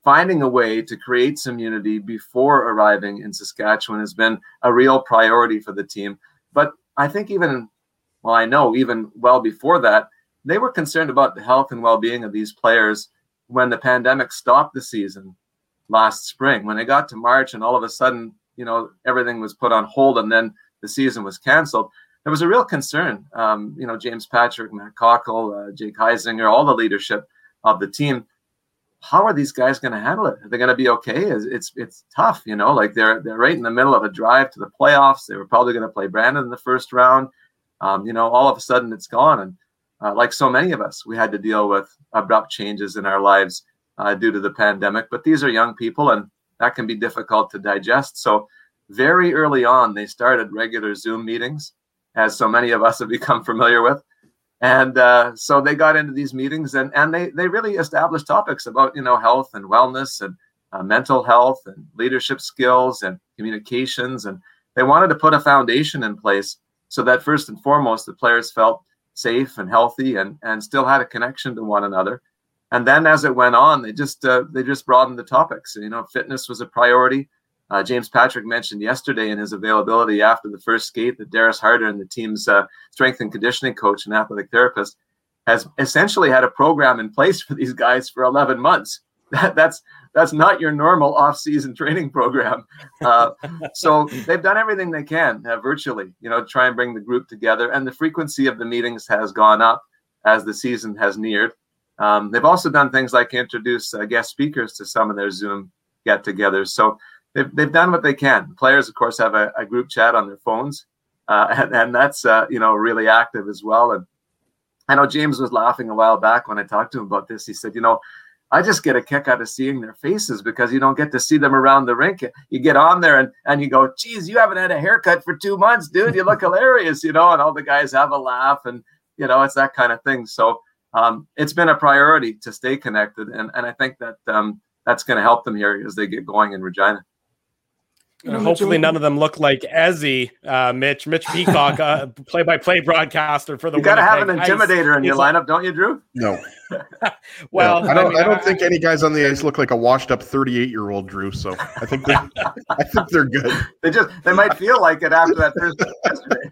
finding a way to create some unity before arriving in Saskatchewan has been a real priority for the team. But I think even, well, I know even well before that, they were concerned about the health and well-being of these players when the pandemic stopped the season last spring. When it got to March and all of a sudden, you know, everything was put on hold and then the season was canceled, there was a real concern. Um, you know, James Patrick, Matt Cockle, uh, Jake Heisinger, all the leadership of the team. How are these guys going to handle it? Are they going to be okay? It's, it's it's tough, you know, like they're they're right in the middle of a drive to the playoffs. They were probably going to play Brandon in the first round. Um, you know, all of a sudden it's gone. And uh, like so many of us, we had to deal with abrupt changes in our lives uh, due to the pandemic. But these are young people, and that can be difficult to digest. So very early on, they started regular Zoom meetings, as so many of us have become familiar with. And uh, so they got into these meetings and, and they, they really established topics about, you know, health and wellness and uh, mental health and leadership skills and communications. And they wanted to put a foundation in place so that first and foremost, the players felt safe and healthy and, and still had a connection to one another. And then as it went on, they just uh, they just broadened the topics. You know, fitness was a priority. Uh, James Patrick mentioned yesterday in his availability after the first skate that Darius Harder, and the team's uh, strength and conditioning coach and athletic therapist, has essentially had a program in place for these guys for eleven months. That, that's that's not your normal off-season training program. Uh, so they've done everything they can uh, virtually, you know, to try and bring the group together. And the frequency of the meetings has gone up as the season has neared. Um, they've also done things like introduce uh, guest speakers to some of their Zoom get-togethers. So They've, they've done what they can. Players, of course, have a, a group chat on their phones, uh, and, and that's, uh, you know, really active as well. And I know James was laughing a while back when I talked to him about this. He said, you know, I just get a kick out of seeing their faces because you don't get to see them around the rink. You get on there and, and you go, geez, you haven't had a haircut for two months, dude. You look hilarious, you know, and all the guys have a laugh and, you know, it's that kind of thing. So um, it's been a priority to stay connected. And, and I think that um, that's going to help them here as they get going in Regina. Uh, hopefully none of them look like Ezzy, uh, Mitch, Mitch Peacock, uh, play-by-play broadcaster for the You got to have Winnipeg an intimidator Ice. in your lineup, don't you, Drew? No. Well, no, I don't. I, mean, I don't I, think any guys on the ice look like a washed-up thirty-eight-year-old Drew. So I think they're, I think they're good. They just they might feel like it after that Thursday yesterday.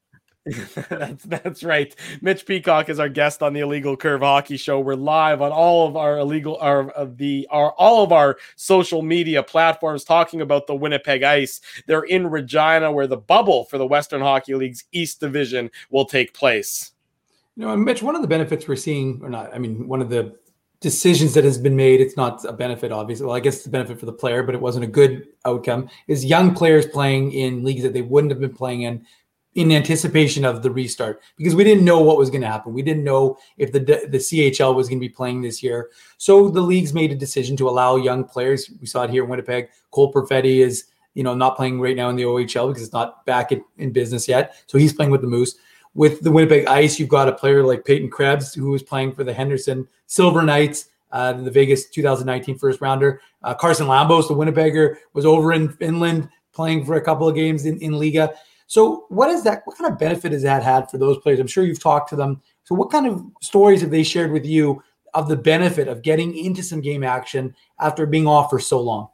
that's that's right. Mitch Peacock is our guest on the Illegal Curve Hockey Show. We're live on all of our illegal, our of the our all of our social media platforms talking about the Winnipeg Ice. They're in Regina, where the bubble for the Western Hockey League's East Division will take place. You know, Mitch, one of the benefits we're seeing, or not, I mean, one of the decisions that has been made, it's not a benefit, obviously. Well, I guess it's a benefit for the player, but it wasn't a good outcome, is young players playing in leagues that they wouldn't have been playing in in anticipation of the restart, because we didn't know what was going to happen. We didn't know if the the C H L was going to be playing this year. So the leagues made a decision to allow young players. We saw it here in Winnipeg. Cole Perfetti is, you know, not playing right now in the O H L because it's not back in, in business yet. So he's playing with the Moose. With the Winnipeg Ice, you've got a player like Peyton Krebs, who was playing for the Henderson Silver Knights, uh, the Vegas two thousand nineteen first rounder. Uh, Carson Lambos, the Winnipegger, was over in Finland playing for a couple of games in, in Liga. So what is that? What kind of benefit has that had for those players? I'm sure you've talked to them. So what kind of stories have they shared with you of the benefit of getting into some game action after being off for so long?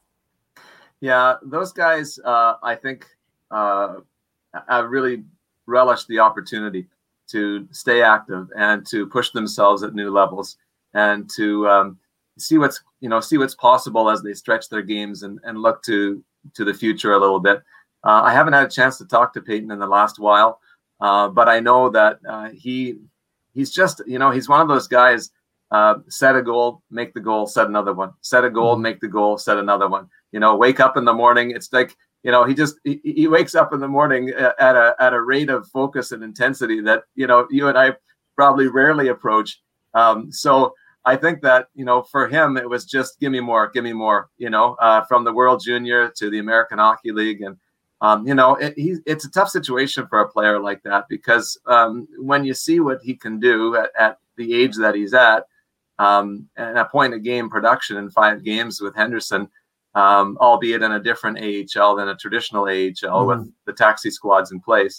Yeah, those guys, uh, I think, uh, have really relished the opportunity to stay active and to push themselves at new levels and to um, see what's, you know, see what's possible as they stretch their games and, and look to to the future a little bit. Uh, I haven't had a chance to talk to Peyton in the last while, uh, but I know that uh, he he's just, you know, he's one of those guys, uh, set a goal, make the goal, set another one, set a goal, make the goal, set another one, you know, wake up in the morning. It's like, you know, he just, he, he wakes up in the morning at a, at a rate of focus and intensity that, you know, you and I probably rarely approach. Um, so I think that, you know, for him, it was just, give me more, give me more, you know, uh, from the World Junior to the American Hockey League. And, Um, you know, it, he, it's a tough situation for a player like that because um, when you see what he can do at, at the age that he's at, um, and a point a game production in five games with Henderson, um, albeit in a different A H L than a traditional A H L mm-hmm. with the taxi squads in place.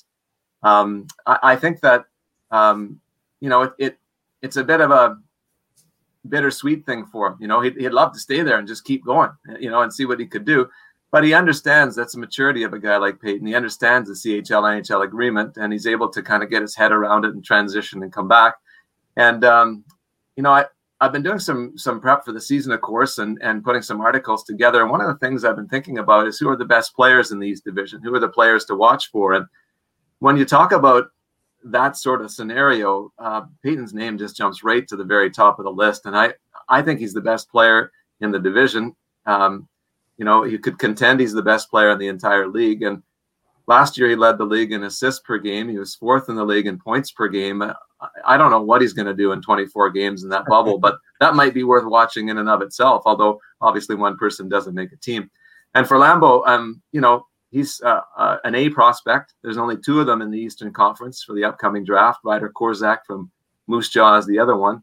Um, I, I think that, um, you know, it, it it's a bit of a, bittersweet thing for him. You know, he'd, he'd love to stay there and just keep going, you know, and see what he could do. But he understands that's the maturity of a guy like Peyton. He understands the C H L N H L agreement, and he's able to kind of get his head around it and transition and come back. And, um, you know, I, I've been doing some some prep for the season, of course, and, and putting some articles together. And one of the things I've been thinking about is who are the best players in the East Division? Who are the players to watch for? And when you talk about that sort of scenario, uh, Peyton's name just jumps right to the very top of the list. And I, I think he's the best player in the division. Um, you know, he could contend he's the best player in the entire league. And last year he led the league in assists per game. He was fourth in the league in points per game. I don't know what he's going to do in twenty-four games in that bubble, but that might be worth watching in and of itself, although obviously one person doesn't make a team. And for Lambo, um, you know, he's uh, uh, an A prospect. There's only two of them in the Eastern Conference for the upcoming draft. Ryder Korzak from Moose Jaw is the other one.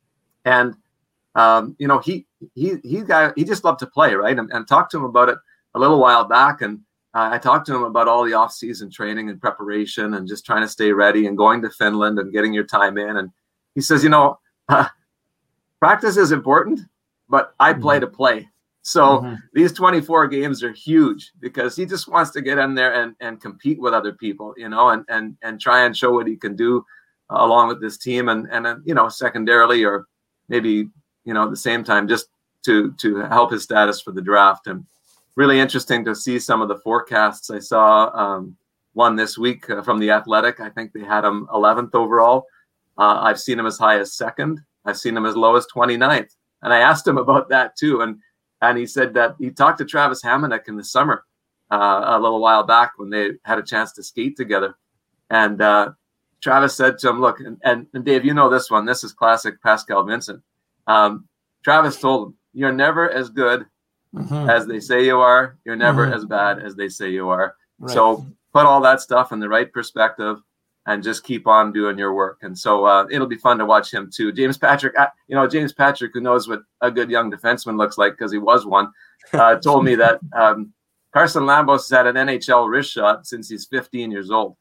And, um, you know, he he he got, he just loved to play, right? And, and talked to him about it a little while back. And uh, I talked to him about all the off-season training and preparation and just trying to stay ready and going to Finland and getting your time in. And he says, you know, uh, practice is important, but I play to play. So mm-hmm. these twenty-four games are huge because he just wants to get in there and, and compete with other people, you know, and, and, and try and show what he can do uh, along with this team. And, and, uh, you know, secondarily, or maybe, you know, at the same time, just to, to help his status for the draft. And really interesting to see some of the forecasts. I saw um, one this week uh, from The Athletic. I think they had him eleventh overall. Uh, I've seen him as high as second. I've seen him as low as twenty-ninth. And I asked him about that too. And And he said that he talked to Travis Hamonic in the summer uh, a little while back when they had a chance to skate together. And uh, Travis said to him, look, and, and, and Dave, you know this one. This is classic Pascal Vincent. Um, Travis told him, you're never as good mm-hmm. as they say you are. You're never mm-hmm. as bad as they say you are. Right. So put all that stuff in the right perspective and just keep on doing your work. And so uh, it'll be fun to watch him too. James Patrick, uh, you know, James Patrick, who knows what a good young defenseman looks like because he was one, uh, told me that um, Carson Lambos has had an N H L wrist shot since he's fifteen years old.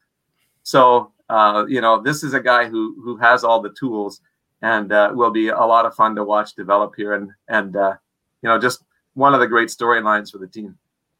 So, uh, you know, this is a guy who who has all the tools and uh, will be a lot of fun to watch develop here. And, and uh, you know, just one of the great storylines for the team.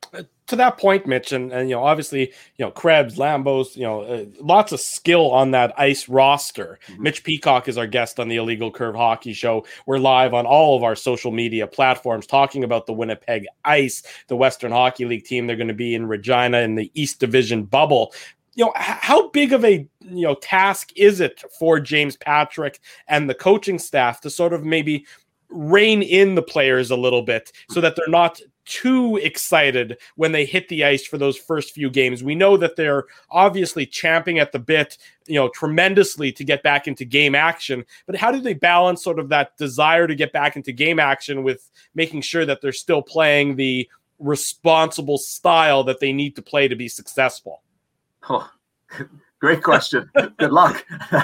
To that point, Mitch, and, and you know, obviously, you know, Krebs, Lambos, you know, uh, lots of skill on that ice roster. Mm-hmm. Mitch Peacock is our guest on the Illegal Curve Hockey Show. We're live on all of our social media platforms talking about the Winnipeg Ice, the Western Hockey League team. They're going to be in Regina in the East Division bubble. You know, h- how big of a you know task is it for James Patrick and the coaching staff to sort of maybe rein in the players a little bit so that they're not too excited when they hit the ice for those first few games? We know that they're obviously champing at the bit, you know, tremendously to get back into game action. But how do they balance sort of that desire to get back into game action with making sure that they're still playing the responsible style that they need to play to be successful? Oh, great question. Good luck.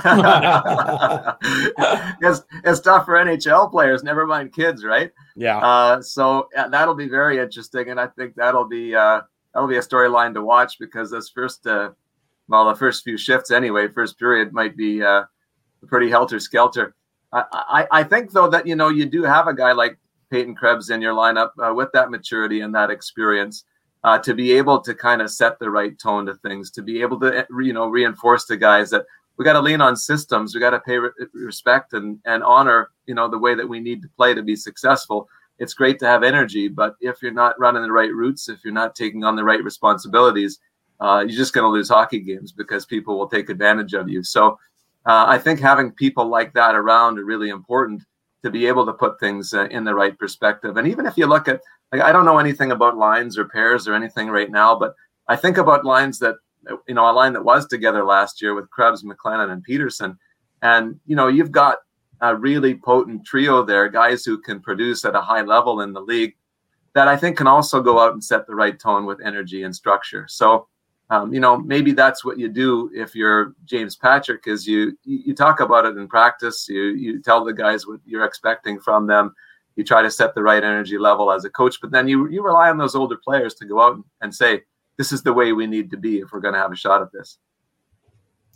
it's, it's tough for N H L players, never mind kids, right? Yeah. Uh, so yeah, that'll be very interesting, and I think that'll be uh, that'll be a storyline to watch because this first, uh, well, the first few shifts anyway, first period might be uh, pretty helter skelter. I, I I think though that you know you do have a guy like Peyton Krebs in your lineup uh, with that maturity and that experience. Uh, to be able to kind of set the right tone to things, to be able to, you know, reinforce the guys that we got to lean on systems. We got to pay re- respect and, and honor, you know, the way that we need to play to be successful. It's great to have energy, but if you're not running the right routes, if you're not taking on the right responsibilities, uh, you're just going to lose hockey games because people will take advantage of you. So uh, I think having people like that around are really important to be able to put things uh, in the right perspective. And even if you look at, like, I don't know anything about lines or pairs or anything right now, but I think about lines that, you know, a line that was together last year with Krebs, McLennan, and Peterson. And, you know, you've got a really potent trio there, guys who can produce at a high level in the league that I think can also go out and set the right tone with energy and structure. So, um, you know, maybe that's what you do if you're James Patrick, is you, you talk about it in practice. You, you tell the guys what you're expecting from them. You try to set the right energy level as a coach, but then you you rely on those older players to go out and say, this is the way we need to be if we're going to have a shot at this.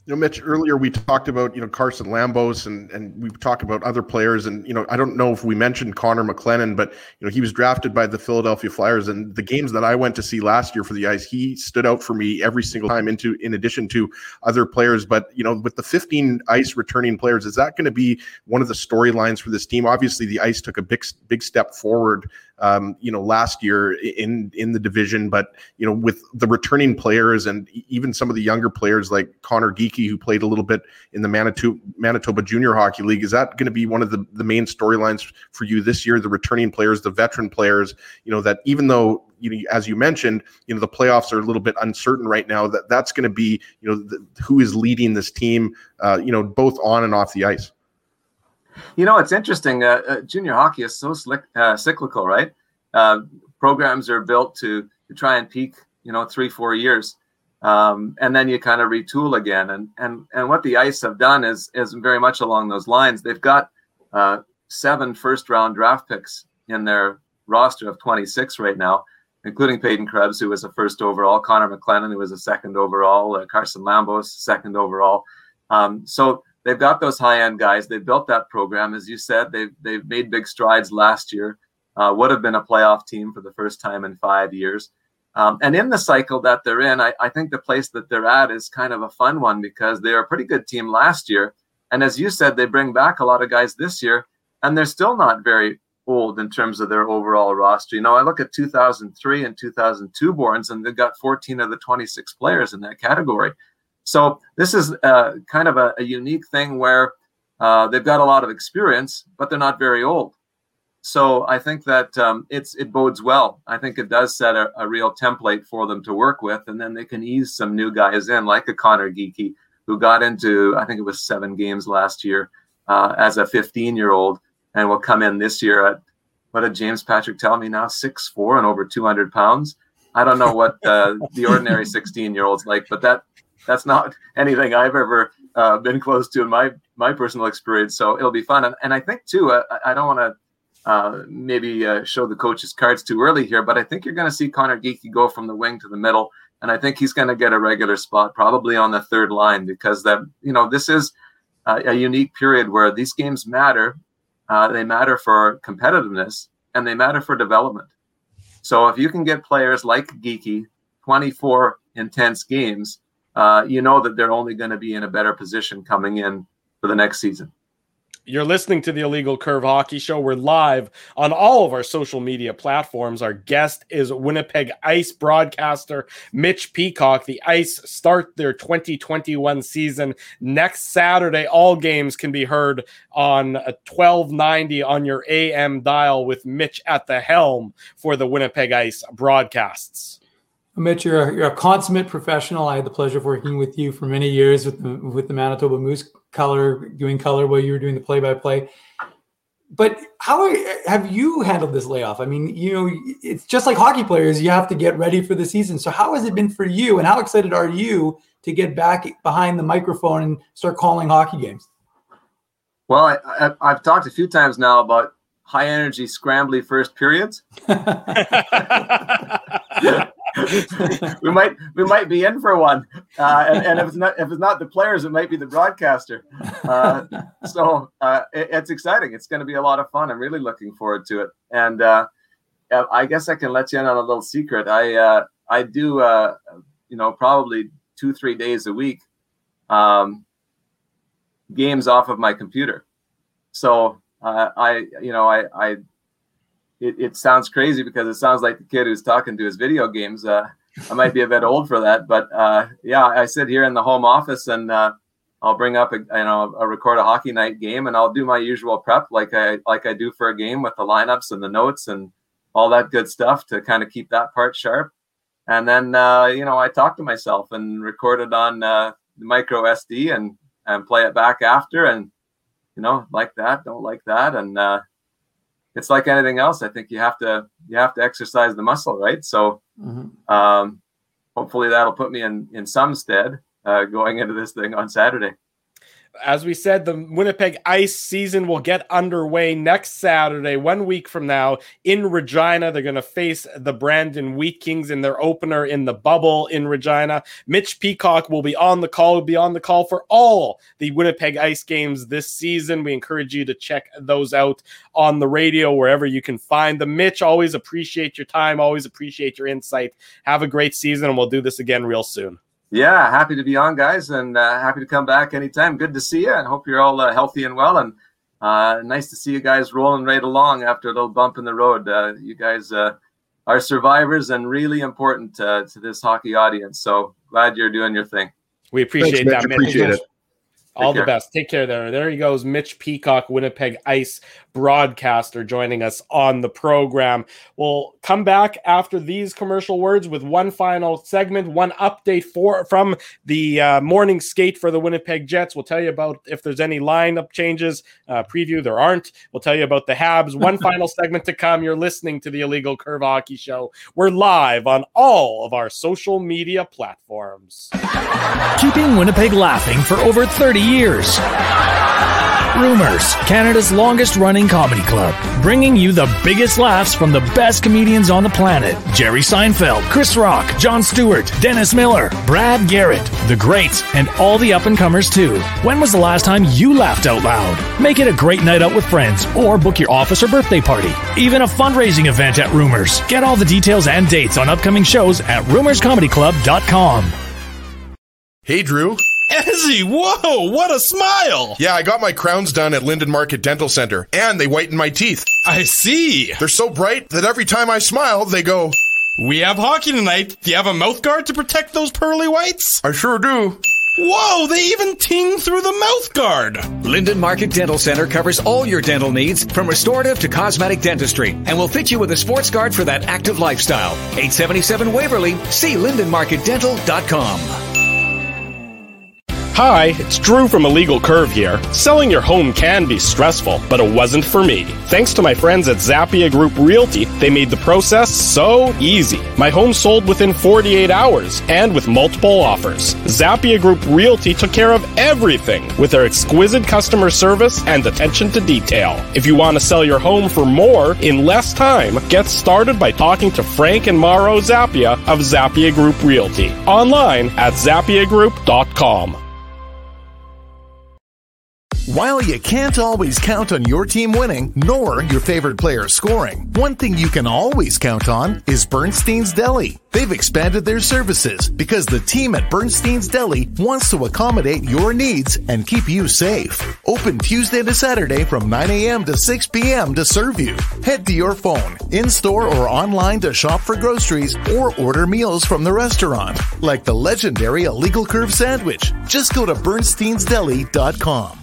You know, Mitch, earlier we talked about, you know, Carson Lambos and, and we talked about other players. And, you know, I don't know if we mentioned Connor McLennan, but, you know, he was drafted by the Philadelphia Flyers. And the games that I went to see last year for the Ice, he stood out for me every single time into in addition to other players. But, you know, with the fifteen Ice returning players, is that going to be one of the storylines for this team? Obviously, the Ice took a big, big step forward, um, you know, last year in, in the division. But, you know, with the returning players and even some of the younger players like Connor Geeky, who played a little bit in the Manitoba, Manitoba Junior Hockey League. Is that going to be one of the, the main storylines for you this year, the returning players, the veteran players, you know, that even though, you know, as you mentioned, you know, the playoffs are a little bit uncertain right now, that that's going to be, you know, the, who is leading this team, uh, you know, both on and off the ice? You know, it's interesting. Uh, uh, junior hockey is so slick, uh, cyclical, right? Uh, programs are built to, to try and peak, you know, three, four years. Um, and then you kind of retool again. And and and what the Ice have done is is very much along those lines. They've got uh, seven first round draft picks in their roster of twenty-six right now, including Peyton Krebs, who was a first overall, Connor McLennan, who was a second overall, uh, Carson Lambos, second overall. Um, so they've got those high end guys. They built that program, as you said. They've they've made big strides last year. Uh, would have been a playoff team for the first time in five years. Um, and in the cycle that they're in, I, I think the place that they're at is kind of a fun one because they were a pretty good team last year. And as you said, they bring back a lot of guys this year, and they're still not very old in terms of their overall roster. You know, I look at two thousand three and two thousand two borns, and they've got fourteen of the twenty-six players in that category. So this is uh, kind of a, a unique thing where uh, they've got a lot of experience, but they're not very old. So I think that um, it's it bodes well. I think it does set a, a real template for them to work with, and then they can ease some new guys in, like a Connor Geeky, who got into, I think it was seven games last year uh, as a fifteen-year-old, and will come in this year at, what did James Patrick tell me now, six foot four and over two hundred pounds. I don't know what uh, the ordinary sixteen-year-old's like, but that that's not anything I've ever uh, been close to in my my personal experience. So it'll be fun, and, and I think too, uh, I don't want to. Uh, maybe uh, show the coach's cards too early here, but I think you're going to see Connor Geeky go from the wing to the middle, and I think he's going to get a regular spot, probably on the third line, because that you know this is uh, a unique period where these games matter. Uh, they matter for competitiveness and they matter for development. So if you can get players like Geeky, twenty-four intense games, uh, you know that they're only going to be in a better position coming in for the next season. You're listening to the Illegal Curve Hockey Show. We're live on all of our social media platforms. Our guest is Winnipeg Ice broadcaster Mitch Peacock. The Ice start their twenty twenty-one season next Saturday. All games can be heard on twelve ninety on your A M dial with Mitch at the helm for the Winnipeg Ice broadcasts. Mitch, you're a, you're a consummate professional. I had the pleasure of working with you for many years with the, with the Manitoba Moose color, doing color while you were doing the play-by-play. But how have you handled this layoff? I mean, you know, it's just like hockey players. You have to get ready for the season. So how has it been for you, and how excited are you to get back behind the microphone and start calling hockey games? Well, I, I, I've talked a few times now about high-energy, scrambly first periods. we might we might be in for one, uh, and, and if it's not if it's not the players, it might be the broadcaster. Uh, so uh, it, it's exciting. It's going to be a lot of fun. I'm really looking forward to it. And uh, I guess I can let you in on a little secret. I uh, I do uh, you know probably two three days a week um, games off of my computer. So uh, I you know I I. It, it sounds crazy because it sounds like the kid who's talking to his video games. Uh, I might be a bit old for that, but uh, yeah, I sit here in the home office and uh, I'll bring up a, you know, a record a hockey night game, and I'll do my usual prep like I like I do for a game with the lineups and the notes and all that good stuff to kind of keep that part sharp. And then uh, you know I talk to myself and record it on uh, the micro S D and and play it back after, and you know like that, don't like that, and. Uh, It's like anything else. I think you have to you have to exercise the muscle, right? So mm-hmm. um, hopefully that'll put me in, in some stead uh, going into this thing on Saturday. As we said, the Winnipeg Ice season will get underway next Saturday, one week from now, in Regina. They're going to face the Brandon Wheat Kings in their opener in the bubble in Regina. Mitch Peacock will be on the call, will be on the call for all the Winnipeg Ice games this season. We encourage you to check those out on the radio, wherever you can find them. Mitch, always appreciate your time, always appreciate your insight. Have a great season, and we'll do this again real soon. Yeah, happy to be on, guys, and uh, happy to come back anytime. Good to see you, and hope you're all uh, healthy and well. And uh, nice to see you guys rolling right along after a little bump in the road. Uh, you guys uh, are survivors and really important uh, to this hockey audience. So glad you're doing your thing. We appreciate Thanks, that, Mitch. Mitch. Appreciate it. All Take the care. best. Take care there. There he goes, Mitch Peacock, Winnipeg Ice broadcaster, joining us on the program. We'll come back after these commercial words with one final segment, one update for from the uh, morning skate for the Winnipeg Jets. We'll tell you about if there's any lineup changes. Uh, preview, there aren't. We'll tell you about the Habs. One final segment to come. You're listening to the Illegal Curve Hockey Show. We're live on all of our social media platforms. Keeping Winnipeg laughing for over thirty years. Rumors, Canada's longest running comedy club, bringing you the biggest laughs from the best comedians on the planet. Jerry Seinfeld, Chris Rock, Jon Stewart, Dennis Miller, Brad Garrett, the greats, and all the up-and-comers too. When was the last time you laughed out loud? Make it a great night out with friends, or book your office or birthday party. Even a fundraising event at Rumors. Get all the details and dates on upcoming shows at rumors comedy club dot com. Hey, Drew. Ezzy, whoa, what a smile! Yeah, I got my crowns done at Linden Market Dental Center, and they whiten my teeth. I see. They're so bright that every time I smile, they go, We have hockey tonight. Do you have a mouth guard to protect those pearly whites? I sure do. Whoa, they even ting through the mouth guard. Linden Market Dental Center covers all your dental needs, from restorative to cosmetic dentistry, and will fit you with a sports guard for that active lifestyle. eight seventy-seven Waverly. See linden market dental dot com. Hi, it's Drew from Illegal Curve here. Selling your home can be stressful, but it wasn't for me. Thanks to my friends at Zappia Group Realty, they made the process so easy. My home sold within forty-eight hours, and with multiple offers. Zappia Group Realty took care of everything with their exquisite customer service and attention to detail. If you want to sell your home for more in less time, get started by talking to Frank and Mauro Zappia of Zappia Group Realty. Online at zappia group dot com. While you can't always count on your team winning, nor your favorite player scoring, one thing you can always count on is Bernstein's Deli. They've expanded their services because the team at Bernstein's Deli wants to accommodate your needs and keep you safe. Open Tuesday to Saturday from nine a.m. to six p.m. to serve you. Head to your phone, in-store or online to shop for groceries or order meals from the restaurant, like the legendary Illegal Curve sandwich. Just go to bernsteins deli dot com.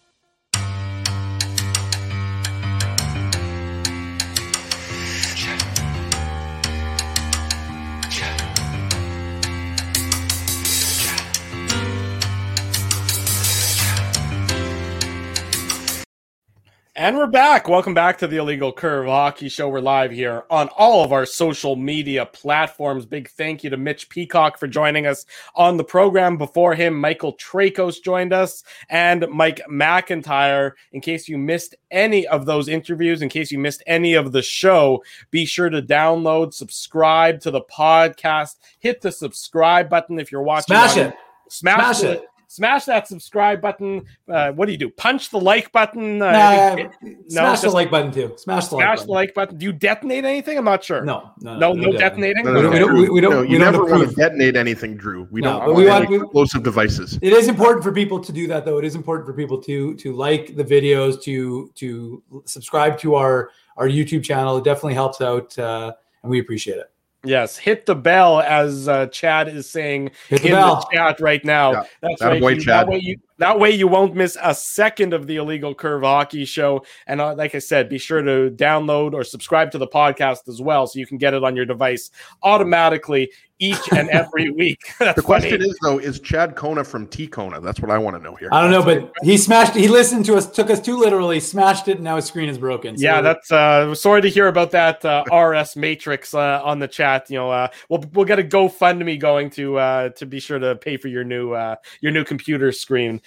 And we're back. Welcome back to the Illegal Curve Hockey Show. We're live here on all of our social media platforms. Big thank you to Mitch Peacock for joining us on the program. Before him, Michael Trakos joined us, and Mike McIntyre. In case you missed any of those interviews, in case you missed any of the show, be sure to download, subscribe to the podcast. Hit the subscribe button if you're watching. Smash on, it. Smash, Smash it. it. Smash that subscribe button. Uh, what do you do? Punch the like button? Uh, Nah, it, smash no, the just like button too. Smash the like smash button. the like button. Do you detonate anything? I'm not sure. No, no, no, no, no detonating. No, no, We don't- no, we- we don't- no, we you don't never want approve. to detonate anything, Drew. We No, don't but want we any want- we- explosive devices. It is important for people to do that, though. It is important for people to to like the videos, to to subscribe to our our YouTube channel. It definitely helps out, uh, and we appreciate it. Yes, hit the bell, as uh, Chad is saying Hit the in bell. the chat right now. Yeah, That's that right. boy, You- Chad. That way, you, that way you won't miss a second of the Illegal Curve Hockey Show. And uh, like I said, be sure to download or subscribe to the podcast as well, so you can get it on your device automatically each and every week. That's The question funny. is, though, is Chad Kona from T Kona? That's what I want to know here. I don't know, but he smashed. He listened to us, took us too literally, smashed it, and now his screen is broken. So Yeah, that's uh sorry to hear about that, uh, R S Matrix uh, on the chat. You know, uh, we'll we'll get a GoFundMe going to uh to be sure to pay for your new uh your new computer screen.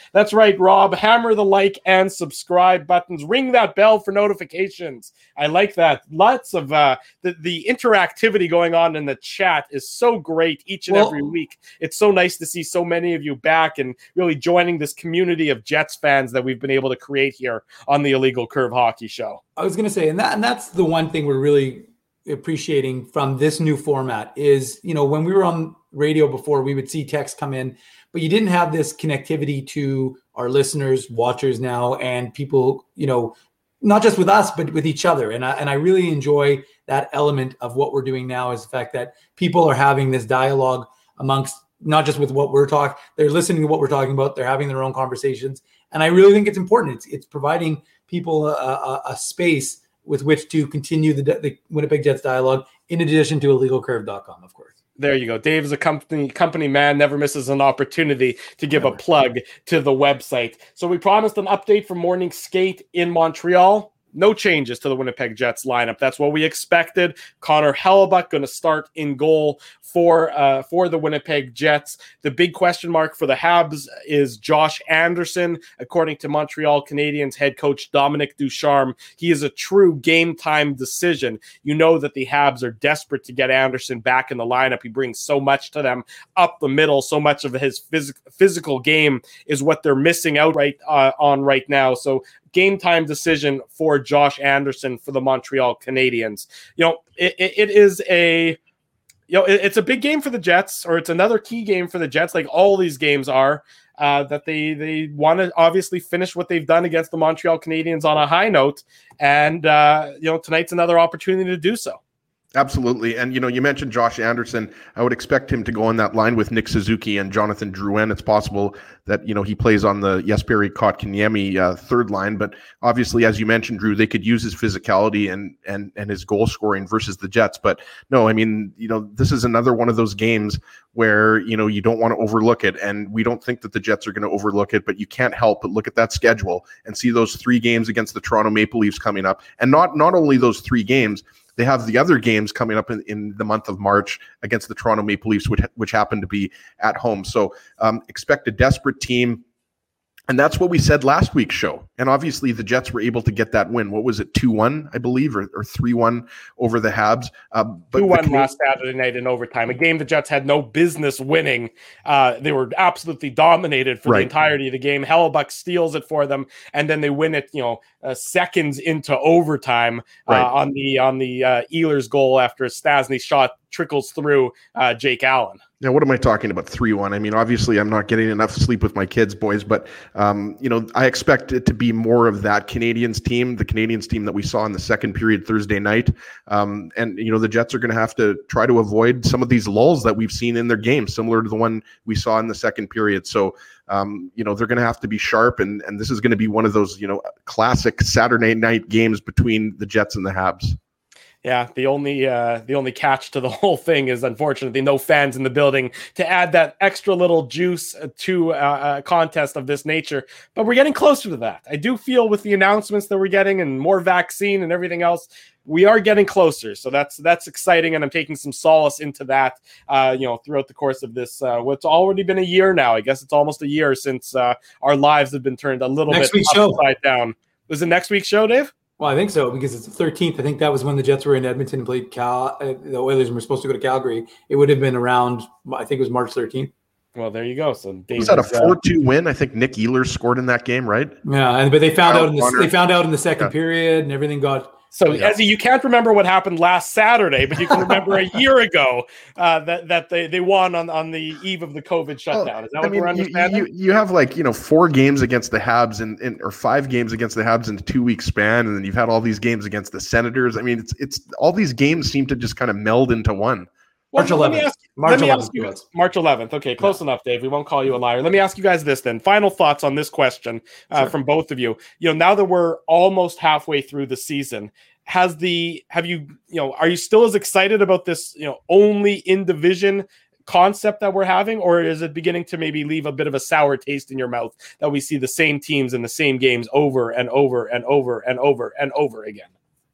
That's right, Rob. Hammer the like and subscribe buttons. Ring that bell for notifications. I like that. Lots of uh, the, the interactivity going on in the chat is so great each and well, every week. It's so nice to see so many of you back and really joining this community of Jets fans that we've been able to create here on the Illegal Curve Hockey Show. I was going to say, and that and that's the one thing we're really appreciating from this new format is, you know, when we were on radio before, we would see text come in, but you didn't have this connectivity to our listeners, watchers now, and people, you know, not just with us, but with each other. And I, and I really enjoy that element of what we're doing now is the fact that people are having this dialogue amongst, not just with what we're talking, they're listening to what we're talking about, they're having their own conversations. And I really think it's important. It's, it's providing people a, a, a space with which to continue the, the Winnipeg Jets dialogue, in addition to illegal curve dot com, of course. There you go. Dave's a company company man, never misses an opportunity to give never. a plug to the website. So we promised an update from morning skate in Montreal. No changes to the Winnipeg Jets lineup. That's what we expected. Connor Hellebuyck going to start in goal for uh, for the Winnipeg Jets. The big question mark for the Habs is Josh Anderson. According to Montreal Canadiens head coach Dominic Ducharme, he is a true game time decision. You know that the Habs are desperate to get Anderson back in the lineup. He brings so much to them up the middle. So much of his phys- physical game is what they're missing out right uh, on right now. So game time decision for Josh Anderson for the Montreal Canadiens. You know, it, it, it is a, you know, it, it's a big game for the Jets, or it's another key game for the Jets. Like all these games are, uh, that they, they want to obviously finish what they've done against the Montreal Canadiens on a high note. And, uh, you know, tonight's another opportunity to do so. Absolutely. And, you know, you mentioned Josh Anderson. I would expect him to go on that line with Nick Suzuki and Jonathan Drouin. It's possible that, you know, he plays on the Jesperi Kotkaniemi uh, third line. But obviously, as you mentioned, Drew, they could use his physicality and and and his goal scoring versus the Jets. But no, I mean, you know, this is another one of those games where, you know, you don't want to overlook it. And we don't think that the Jets are going to overlook it, but you can't help but look at that schedule and see those three games against the Toronto Maple Leafs coming up. And not not only those three games, they have the other games coming up in, in the month of March against the Toronto Maple Leafs, which, which happen to be at home. So um, expect a desperate team. And that's what we said last week's show. And obviously the Jets were able to get that win. What was it, two one, I believe, or, or three one over the Habs? Uh, but two one last Saturday night in overtime, a game the Jets had no business winning. Uh, they were absolutely dominated for right. the entirety of the game. Hellebuyck steals it for them, and then they win it, you know, uh, seconds into overtime uh, right. on the on the uh, Ehlers goal after a Stastny shot trickles through uh, Jake Allen. Now, what am I talking about? three one. I mean, obviously, I'm not getting enough sleep with my kids, boys, but, um, you know, I expect it to be more of that Canadiens team, the Canadiens team that we saw in the second period Thursday night. Um, and, you know, the Jets are going to have to try to avoid some of these lulls that we've seen in their game, similar to the one we saw in the second period. So, um, you know, they're going to have to be sharp, and, and this is going to be one of those, you know, classic Saturday night games between the Jets and the Habs. Yeah, the only uh, the only catch to the whole thing is, unfortunately, no fans in the building to add that extra little juice to uh, a contest of this nature. But we're getting closer to that. I do feel with the announcements that we're getting and more vaccine and everything else, we are getting closer. So that's that's exciting, and I'm taking some solace into that, uh, you know, throughout the course of this, uh, what's already been a year now. I guess it's almost a year since uh, our lives have been turned a little next bit upside show. down. Was it next week's show, Dave? Well, I think so, because it's the thirteenth. I think that was when the Jets were in Edmonton and played Cal. Uh, the Oilers were supposed to go to Calgary. It would have been around, I think it was March thirteenth. Well, there you go. So Dave was that a four two uh, win? I think Nick Ehlers scored in that game, right? Yeah, and but they found Kyle out in the they found out in the second yeah. period, and everything got. So, yeah. Ezzy, you can't remember what happened last Saturday, but you can remember a year ago uh, that that they, they won on, on the eve of the COVID shutdown. Is that I what mean, we're understanding? You, you, you have like, you know, four games against the Habs in, in or five games against the Habs in a two-week span, and then you've had all these games against the Senators. I mean, it's it's all these games seem to just kind of meld into one. Well, March eleventh. Ask, March eleventh. You, March eleventh. Okay, close yeah. enough, Dave. We won't call you a liar. Let me ask you guys this then. Final thoughts on this question uh, sure. from both of you. You know, now that we're almost halfway through the season, has the have you you know are you still as excited about this, you know, only in division concept that we're having, or is it beginning to maybe leave a bit of a sour taste in your mouth that we see the same teams in the same games over and over and over and over and over again?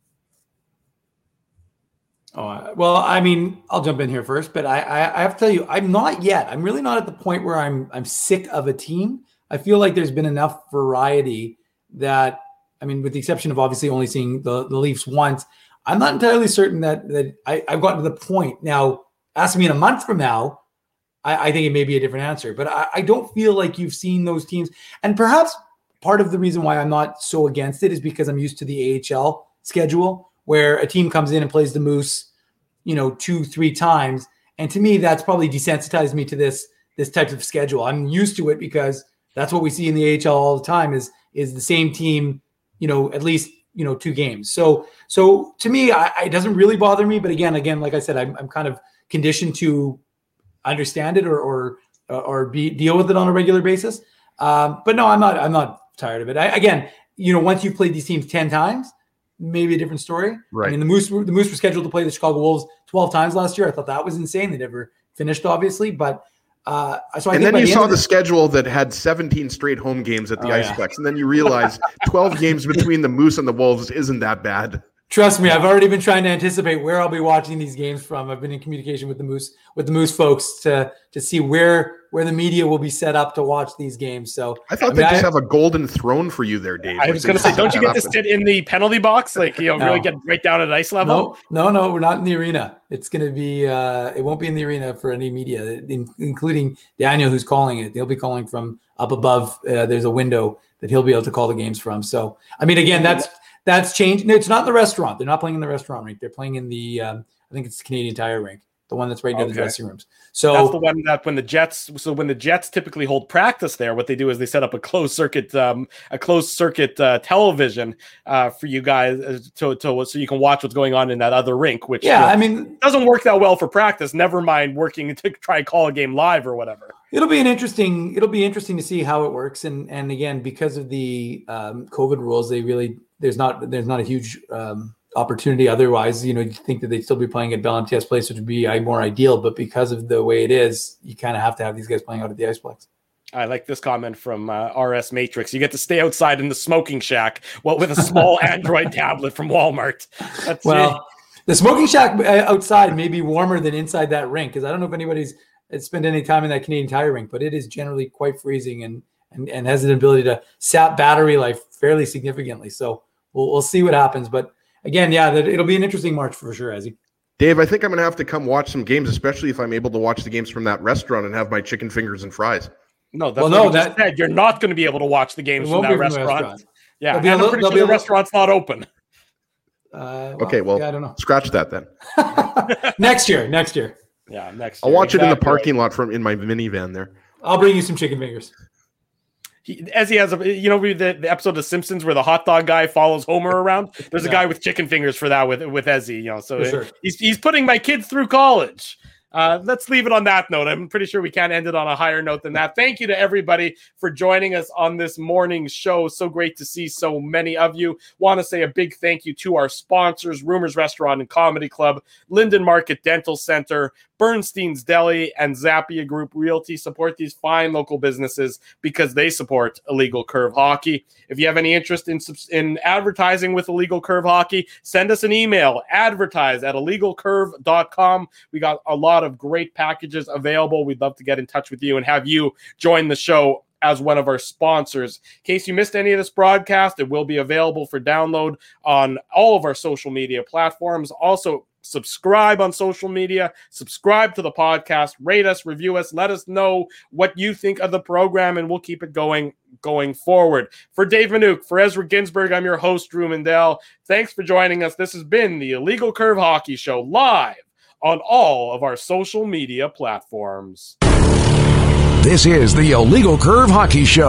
Oh, well, I mean, I'll jump in here first, but I, I, I have to tell you, I'm not yet. I'm really not at the point where I'm I'm sick of a team. I feel like there's been enough variety that, I mean, with the exception of obviously only seeing the, the Leafs once, I'm not entirely certain that that I, I've gotten to the point. Now, ask me in a month from now, I, I think it may be a different answer. But I, I don't feel like you've seen those teams. And perhaps part of the reason why I'm not so against it is because I'm used to the A H L schedule, where a team comes in and plays the Moose, you know, two, three times. And to me, that's probably desensitized me to this, this type of schedule. I'm used to it because that's what we see in the A H L all the time is, is the same team, you know, at least, you know, two games. So, so to me, I, it doesn't really bother me. But again, again, like I said, I'm, I'm kind of conditioned to understand it or, or, or be, deal with it on a regular basis. Um, but no, I'm not, I'm not tired of it. I, again, you know, once you've played these teams ten times, maybe a different story. Right. I mean, the Moose, the Moose were scheduled to play the Chicago Wolves twelve times last year. I thought that was insane. They never finished, obviously, but uh, so I and think then you the saw the, the schedule that had seventeen straight home games at the oh, Iceplex, yeah. and then you realize twelve games between the Moose and the Wolves isn't that bad. Trust me, I've already been trying to anticipate where I'll be watching these games from. I've been in communication with the Moose, with the Moose folks to to see where where the media will be set up to watch these games. So I thought I they mean, just I, have a golden throne for you there, Dave. I was going to say, don't you get to sit in the penalty box, like you know, No. really get right down at ice level? No, no, no, we're not in the arena. It's going to be, uh, it won't be in the arena for any media, in, including Daniel, who's calling it. He'll be calling from up above. Uh, there's a window that he'll be able to call the games from. So, I mean, again, that's that's changed. No, it's not in the restaurant. They're not playing in the restaurant rink. They're playing in the, um, I think it's the Canadian Tire rink, the one that's right near Okay. the dressing rooms. So that's the one that when the Jets, so when the Jets typically hold practice there, what they do is they set up a closed circuit, um, a closed circuit uh, television uh, for you guys uh, to, to so you can watch what's going on in that other rink. Which yeah, you know, I mean, doesn't work that well for practice. Never mind working to try and call a game live or whatever. It'll be an interesting. It'll be interesting to see how it works. And and again, because of the um, COVID rules, they really there's not there's not a huge um, opportunity. Otherwise, you know, you think that they'd still be playing at Bell M T S Place, which would be uh, more ideal. But because of the way it is, you kind of have to have these guys playing out at the Iceplex. I like this comment from uh, R S Matrix. You get to stay outside in the smoking shack, well, with a small Android tablet from Walmart. That's well, it. The smoking shack outside may be warmer than inside that rink because I don't know if anybody's spent any time in that Canadian Tire rink, but it is generally quite freezing and and, and has an ability to sap battery life fairly significantly. So we'll we'll see what happens. But again, yeah, it'll be an interesting March for sure, Ezzy. Dave, I think I'm going to have to come watch some games, especially if I'm able to watch the games from that restaurant and have my chicken fingers and fries. No, that's well, what no, you just that said. You're not going to be able to watch the games from that restaurant. restaurant. Yeah, and I'm little, pretty sure the little, restaurant's not open. Uh, well, okay, well, yeah, I don't know. Scratch that then. next year, next year. Yeah, next year. I'll watch exactly. it in the parking lot from in my minivan there. I'll bring you some chicken fingers. He, as he has a, you know, the, the episode of Simpsons where the hot dog guy follows Homer around. There's a Yeah. guy with chicken fingers for that with with Ezzy, you know. So For sure. he's he's putting my kids through college. Uh, let's leave it on that note. I'm pretty sure we can't end it on a higher note than that. Thank you to everybody for joining us on this morning's show. So great to see so many of you. Want to say a big thank you to our sponsors, Rumors Restaurant and Comedy Club, Linden Market Dental Center, Bernstein's Deli, and Zappia Group Realty. Support these fine local businesses because they support Illegal Curve Hockey. If you have any interest in, in advertising with Illegal Curve Hockey, send us an email, advertise at illegal curve dot com. We got a lot of great packages available. We'd love to get in touch with you and have you join the show as one of our sponsors. In case you missed any of this broadcast, it will be available for download on all of our social media platforms. Also, subscribe on social media, subscribe to the podcast, rate us, review us, let us know what you think of the program, and we'll keep it going going forward. For Dave Minuk, for Ezra Ginsburg, I'm your host, Drew Mandel. Thanks for joining us. This has been the Illegal Curve Hockey Show, live on all of our social media platforms. This is the Illegal Curve Hockey Show.